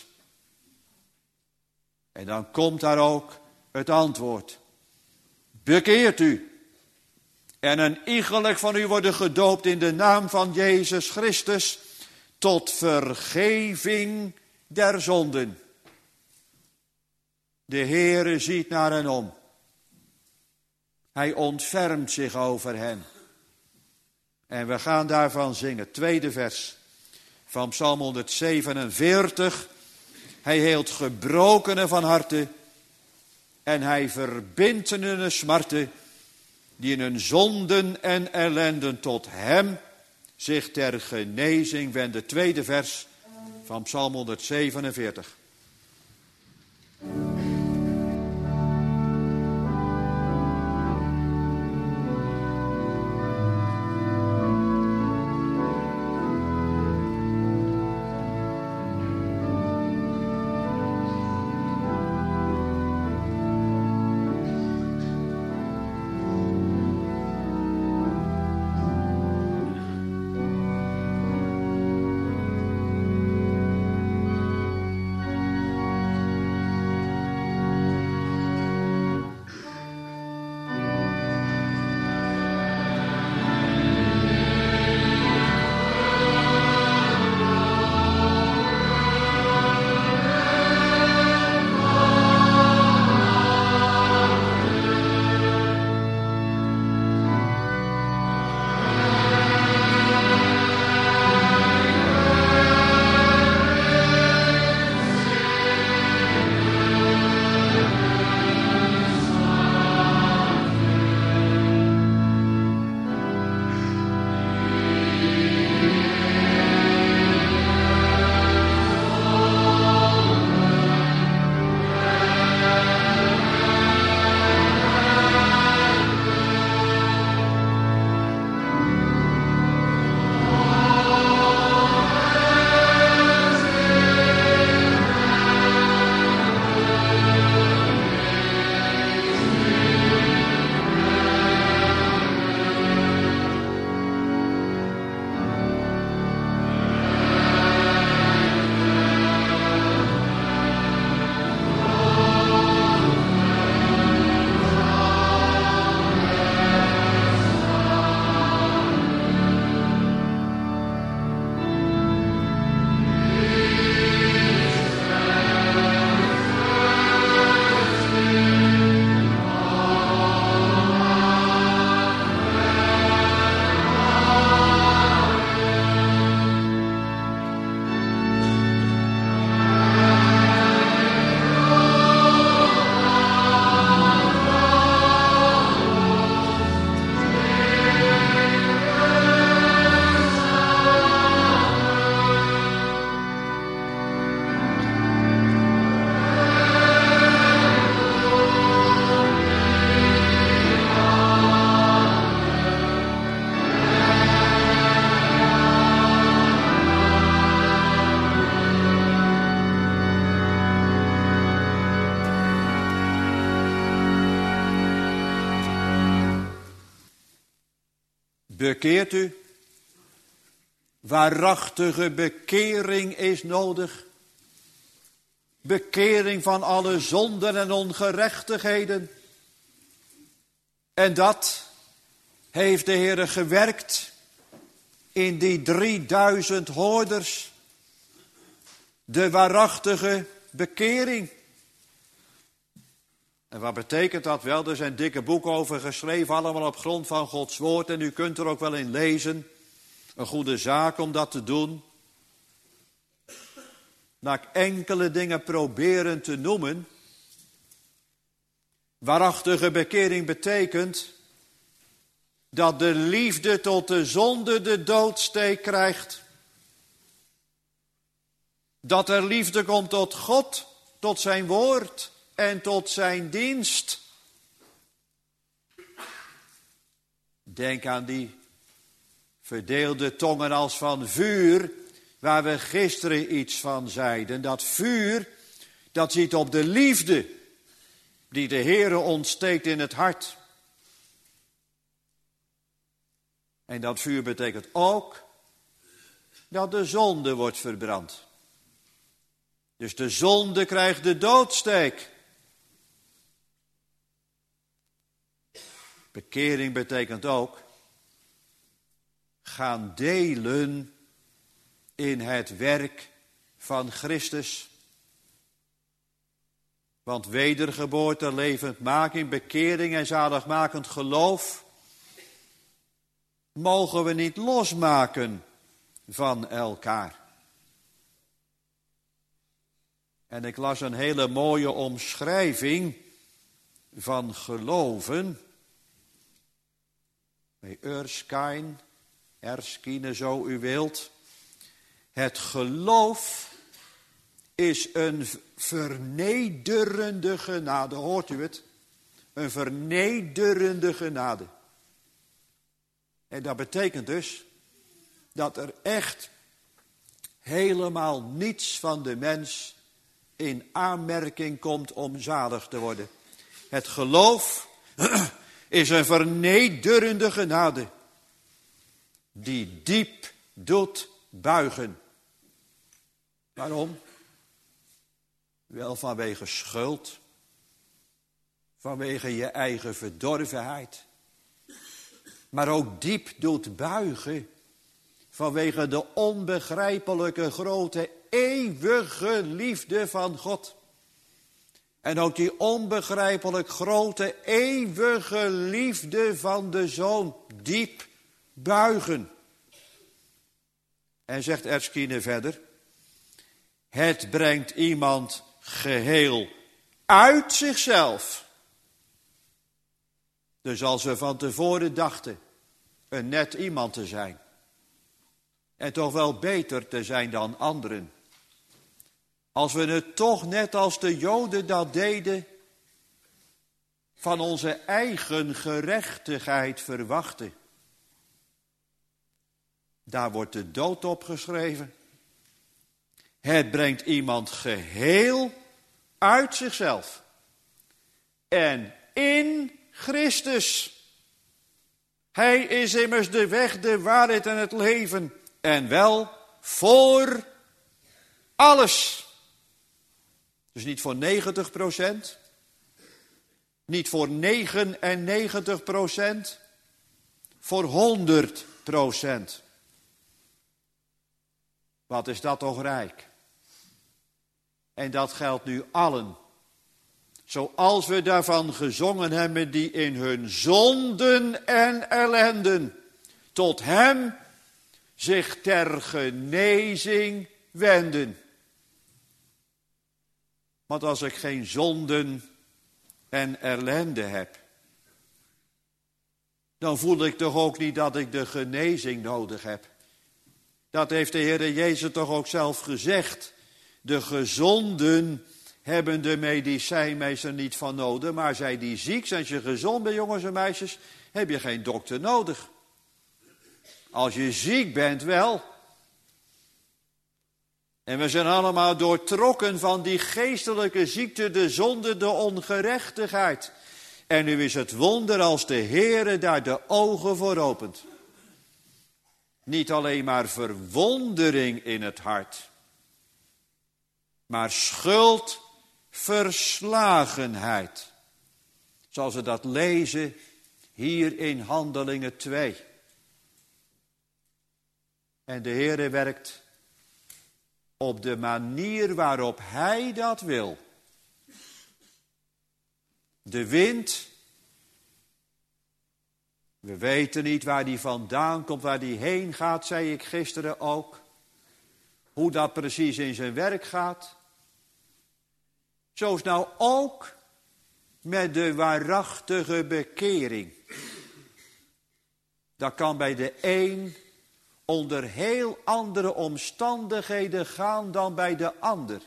En dan komt daar ook het antwoord. Bekeert u. En een iegelijk van u worden gedoopt in de naam van Jezus Christus tot vergeving der zonden. De Heere ziet naar hen om. Hij ontfermt zich over hen. En we gaan daarvan zingen. Tweede vers van Psalm honderdzevenenveertig. Hij heelt gebrokenen van harte. En hij verbindt hun smarten. Die in hun zonden en ellenden tot hem zich ter genezing wenden. Tweede vers van Psalm honderdzevenenveertig. Bekeert u Waarachtige bekering is nodig. Bekering van alle zonden en ongerechtigheden. En dat heeft de Heere gewerkt in die drieduizend hoorders. De waarachtige bekering. En wat betekent dat wel? Er zijn dikke boeken over geschreven, allemaal op grond van Gods woord. En u kunt er ook wel in lezen. Een goede zaak om dat te doen. Laat ik enkele dingen proberen te noemen. Waarachtige bekering betekent dat de liefde tot de zonde de doodsteek krijgt. Dat er liefde komt tot God, tot zijn woord en tot zijn dienst. Denk aan die verdeelde tongen als van vuur, waar we gisteren iets van zeiden. Dat vuur, dat ziet op de liefde die de Heere ontsteekt in het hart. En dat vuur betekent ook dat de zonde wordt verbrand. Dus de zonde krijgt de doodsteek. Bekering betekent ook gaan delen in het werk van Christus. Want wedergeboorte, levendmaking, bekering en zaligmakend geloof mogen we niet losmaken van elkaar. En ik las een hele mooie omschrijving van geloven. Bij Erskine, Erskine zo u wilt. Het geloof is een vernederende genade. Hoort u het? Een vernederende genade. En dat betekent dus dat er echt helemaal niets van de mens in aanmerking komt om zalig te worden. Het geloof is een vernederende genade die diep doet buigen. Waarom? Wel vanwege schuld, vanwege je eigen verdorvenheid, maar ook diep doet buigen vanwege de onbegrijpelijke grote eeuwige liefde van God. En ook die onbegrijpelijk grote eeuwige liefde van de Zoon diep buigen. En zegt Erskine verder, het brengt iemand geheel uit zichzelf. Dus als we van tevoren dachten een net iemand te zijn en toch wel beter te zijn dan anderen, als we het toch net als de Joden dat deden, van onze eigen gerechtigheid verwachten, daar wordt de dood op geschreven. Het brengt iemand geheel uit zichzelf. En in Christus. Hij is immers de weg, de waarheid en het leven. En wel voor alles. Dus niet voor negentig procent. Niet voor negenennegentig procent. Voor honderd procent. Wat is dat toch rijk? En dat geldt nu allen. Zoals we daarvan gezongen hebben, die in hun zonden en ellenden tot hem zich ter genezing wenden. Want als ik geen zonden en ellende heb, dan voel ik toch ook niet dat ik de genezing nodig heb. Dat heeft de Heere Jezus toch ook zelf gezegd. De gezonden hebben de medicijnmeester niet van nodig, maar zij die ziek zijn, als je gezond bent, jongens en meisjes, heb je geen dokter nodig. Als je ziek bent, wel. En we zijn allemaal doortrokken van die geestelijke ziekte, de zonde, de ongerechtigheid. En nu is het wonder als de Heere daar de ogen voor opent. niet alleen maar verwondering in het hart, maar schuldverslagenheid. Zoals we dat lezen hier in Handelingen twee. En de Heere werkt op de manier waarop Hij dat wil. De wind, we weten niet waar die vandaan komt, waar die heen gaat, zei ik gisteren ook. Hoe dat precies in zijn werk gaat. Zo is nou ook met de waarachtige bekering. Dat kan bij de een onder heel andere omstandigheden gaan dan bij de ander.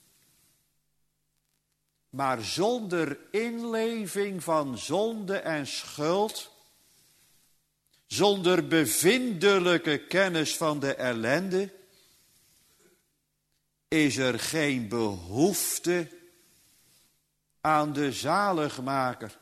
Maar zonder inleving van zonde en schuld, zonder bevindelijke kennis van de ellende, is er geen behoefte aan de zaligmaker.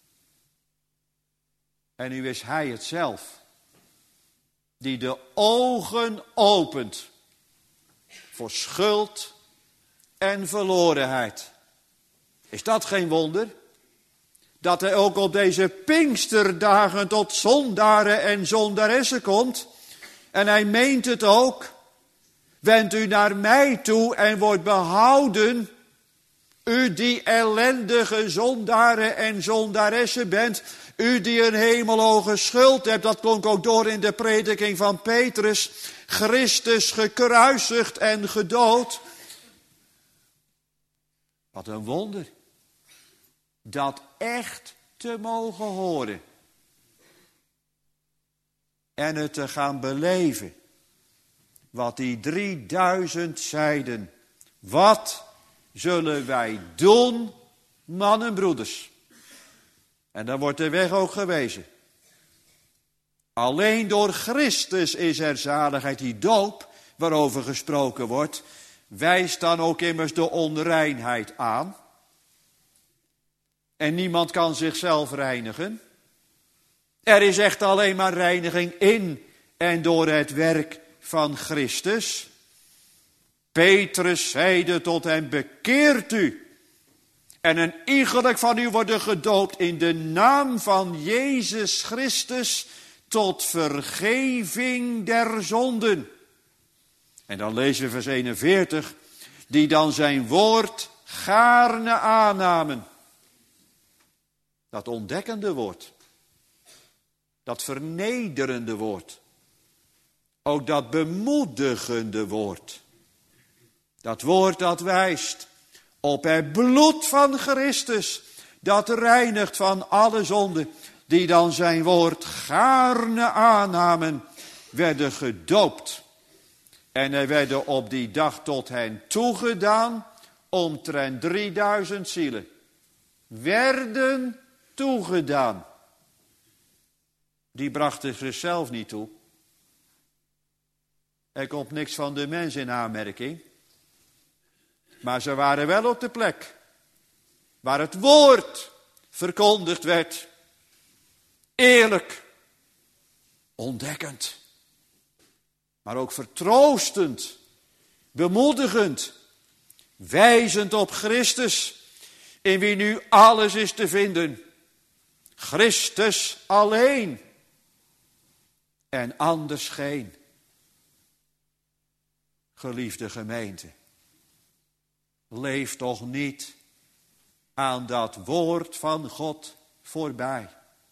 En nu is Hij het zelf, die de ogen opent voor schuld en verlorenheid. Is dat geen wonder? Dat Hij ook op deze Pinksterdagen tot zondaren en zondaressen komt. En Hij meent het ook. Wend u naar mij toe en wordt behouden. U die ellendige zondaren en zondaressen bent. U die een hemelhoge schuld hebt. Dat klonk ook door in de prediking van Petrus. Christus gekruisigd en gedood. Wat een wonder. Dat echt te mogen horen. En het te gaan beleven. Wat die drieduizend zeiden. Wat zullen wij doen, mannen en broeders? En dan wordt de weg ook gewezen. Alleen door Christus is er zaligheid. Die doop, waarover gesproken wordt, wijst dan ook immers de onreinheid aan. En niemand kan zichzelf reinigen. Er is echt alleen maar reiniging in en door het werk van Christus. Petrus zeide tot hem, bekeert u. En een iegelijk van u worden gedoopt in de naam van Jezus Christus tot vergeving der zonden. En dan lezen we vers eenenveertig, die dan zijn woord gaarne aannamen. Dat ontdekkende woord. Dat vernederende woord. Ook dat bemoedigende woord. Dat woord dat wijst op het bloed van Christus. Dat reinigt van alle zonden. Die dan zijn woord gaarne aannamen. Werden gedoopt. En er werden op die dag tot hen toegedaan. Omtrent drieduizend zielen. Werden toegedaan. Die brachten zichzelf niet toe. Er komt niks van de mens in aanmerking. Maar ze waren wel op de plek. Waar het woord verkondigd werd. Eerlijk. Ontdekkend. Maar ook vertroostend. Bemoedigend. Wijzend op Christus. In wie nu alles is te vinden. Christus alleen. En anders geen. Geliefde gemeente. Leef toch niet aan dat woord van God voorbij.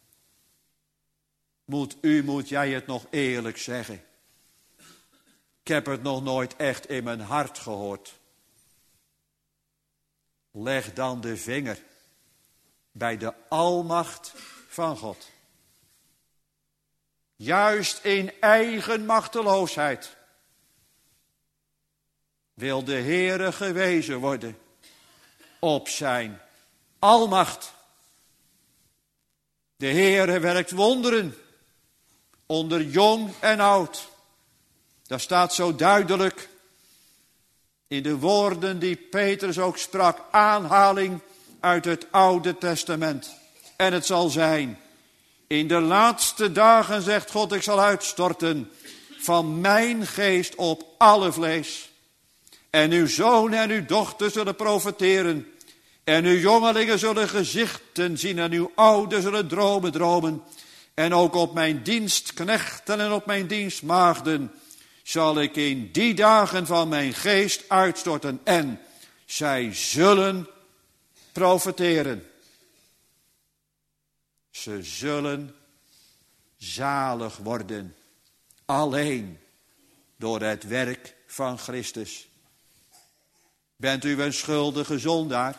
Moet u, moet jij het nog eerlijk zeggen. Ik heb het nog nooit echt in mijn hart gehoord. Leg dan de vinger bij de almacht van God. Juist in eigen machteloosheid wil de Heere gewezen worden op zijn almacht. De Heere werkt wonderen onder jong en oud. Daar staat zo duidelijk in de woorden die Petrus ook sprak, aanhaling uit het Oude Testament. En het zal zijn, in de laatste dagen, zegt God, ik zal uitstorten van mijn geest op alle vlees. En uw zoon en uw dochter zullen profeteren. En uw jongelingen zullen gezichten zien en uw ouderen zullen dromen dromen. En ook op mijn dienstknechten en op mijn dienstmaagden zal ik in die dagen van mijn geest uitstorten. En zij zullen profeteren. Ze zullen zalig worden. Alleen door het werk van Christus. Bent u een schuldige zondaar?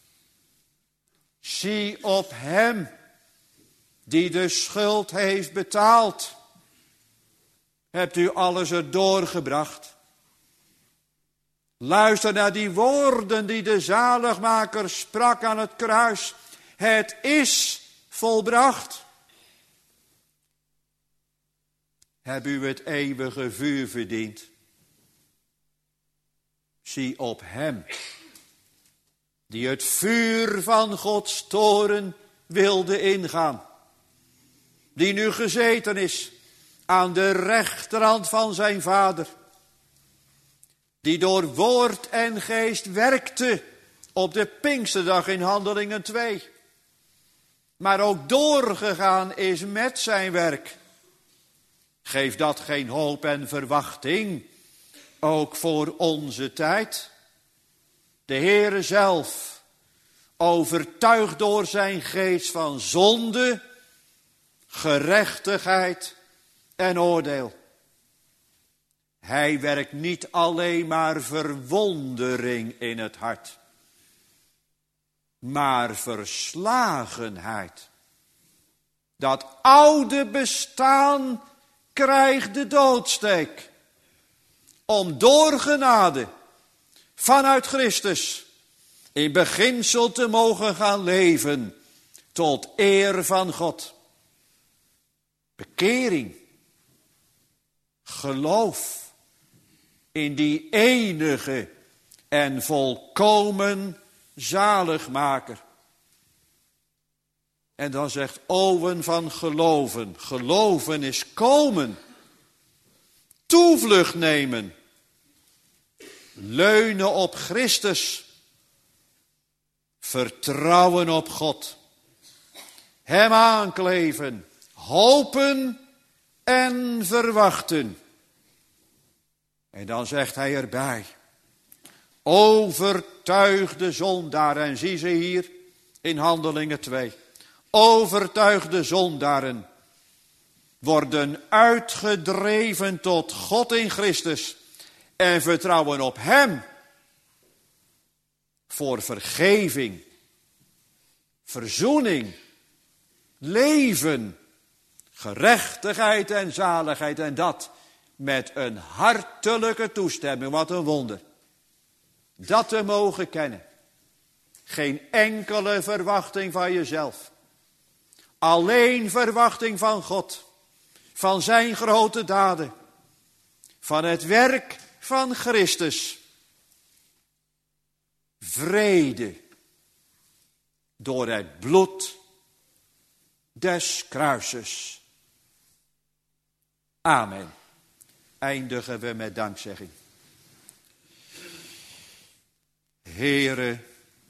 Zie op hem die de schuld heeft betaald. Hebt u alles erdoor gebracht? Luister naar die woorden die de zaligmaker sprak aan het kruis. Het is volbracht. Heb u het eeuwige vuur verdiend? Zie op hem die het vuur van Gods toorn wilde ingaan. Die nu gezeten is aan de rechterhand van zijn vader. Die door woord en geest werkte op de Pinksterdag in Handelingen twee. Maar ook doorgegaan is met zijn werk. Geeft dat geen hoop en verwachting, ook voor onze tijd? De Heere zelf, overtuigd door zijn geest van zonde, gerechtigheid en oordeel. Hij werkt niet alleen maar verwondering in het hart, maar verslagenheid. Dat oude bestaan krijgt de doodsteek. Om door genade vanuit Christus in beginsel te mogen gaan leven tot eer van God. Bekering, geloof in die enige en volkomen zaligmaker. En dan zegt Owen van geloven. Geloven is komen. Toevlucht nemen. Leunen op Christus. Vertrouwen op God. Hem aankleven. Hopen en verwachten. En dan zegt hij erbij. Overtuigde zondaar. En zie ze hier in Handelingen twee. Overtuigde zondaren worden uitgedreven tot God in Christus en vertrouwen op hem voor vergeving, verzoening, leven, gerechtigheid en zaligheid, en dat met een hartelijke toestemming. Wat een wonder. Dat te mogen kennen. Geen enkele verwachting van jezelf. Alleen verwachting van God. Van zijn grote daden. Van het werk van Christus. Vrede. Door het bloed des kruises. Amen. Eindigen we met dankzegging. Heere,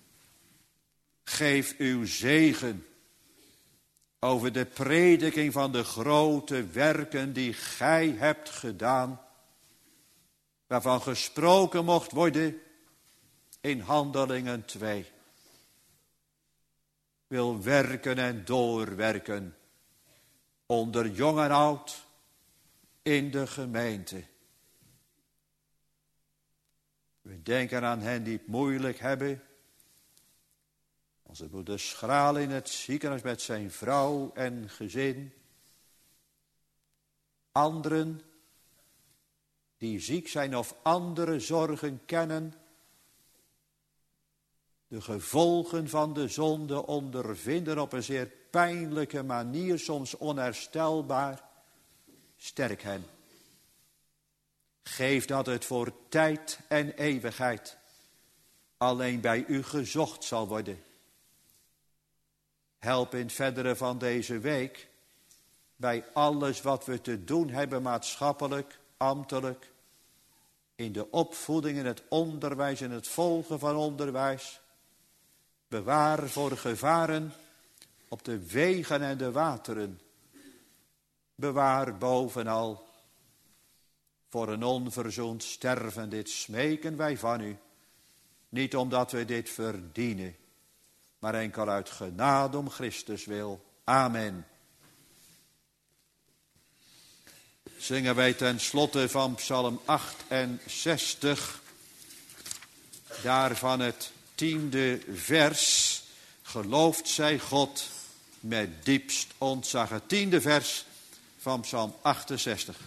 geef uw zegen over de prediking van de grote werken die gij hebt gedaan, waarvan gesproken mocht worden in Handelingen twee. Wil werken en doorwerken onder jong en oud in de gemeente. We denken aan hen die het moeilijk hebben. Onze broeder Schraal in het ziekenhuis met zijn vrouw en gezin. Anderen die ziek zijn of andere zorgen kennen. De gevolgen van de zonde ondervinden op een zeer pijnlijke manier, soms onherstelbaar. Sterk hen. Geef dat het voor tijd en eeuwigheid alleen bij u gezocht zal worden. Help in het verdere van deze week bij alles wat we te doen hebben maatschappelijk, ambtelijk, in de opvoeding, in het onderwijs, in het volgen van onderwijs. Bewaar voor gevaren op de wegen en de wateren. Bewaar bovenal voor een onverzoend sterven. Dit smeken wij van u. Niet omdat we dit verdienen, maar enkel uit genade om Christus wil. Amen. Zingen wij ten slotte van Psalm achtenzestig, daarvan het tiende vers. Geloofd zij God met diepst ontzag. Het tiende vers van Psalm achtenzestig.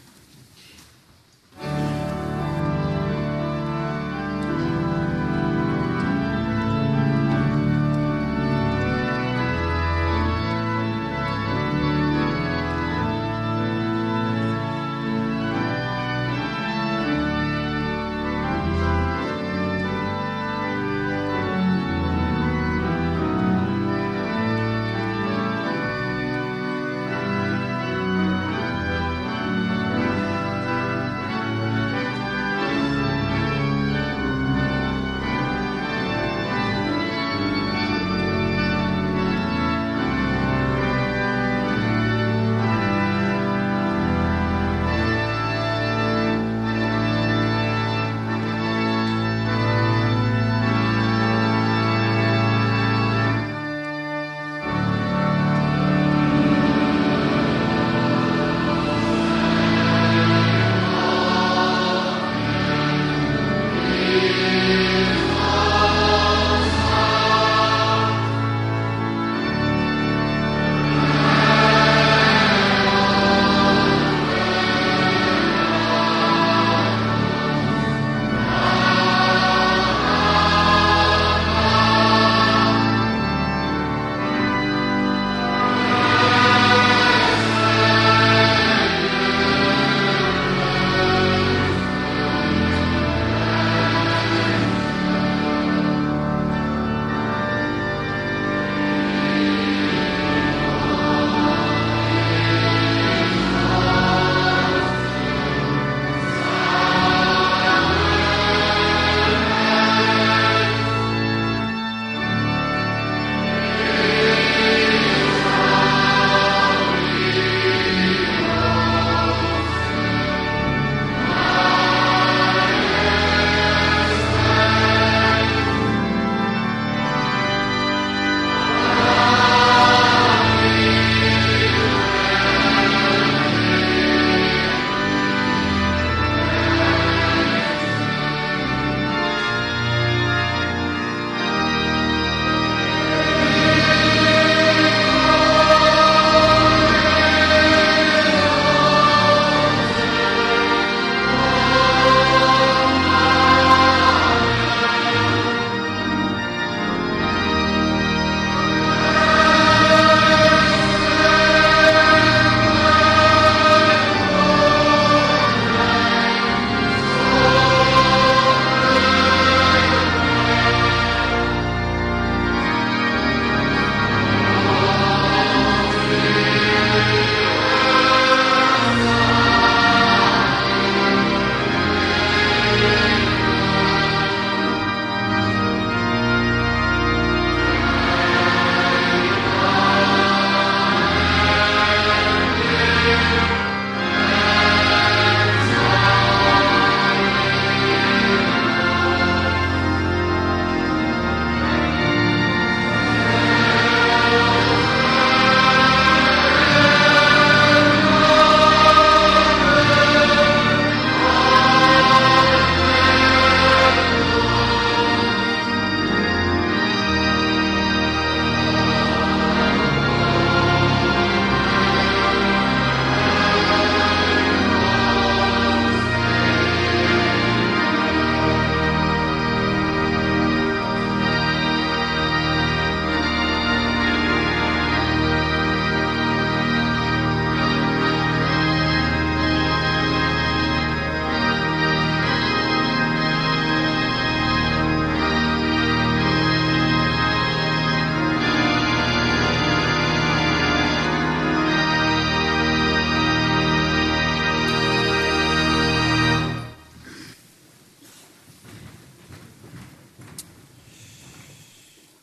Thank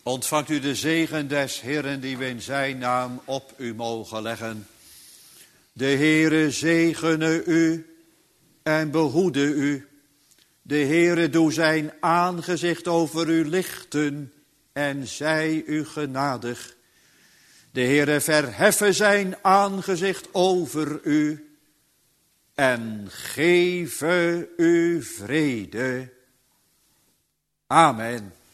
Ontvangt u de zegen des Heeren die we in zijn naam op u mogen leggen. De Heere zegene u en behoede u. De Heere doe zijn aangezicht over u lichten en zij u genadig. De Heere verheffe zijn aangezicht over u en geeve u vrede. Amen.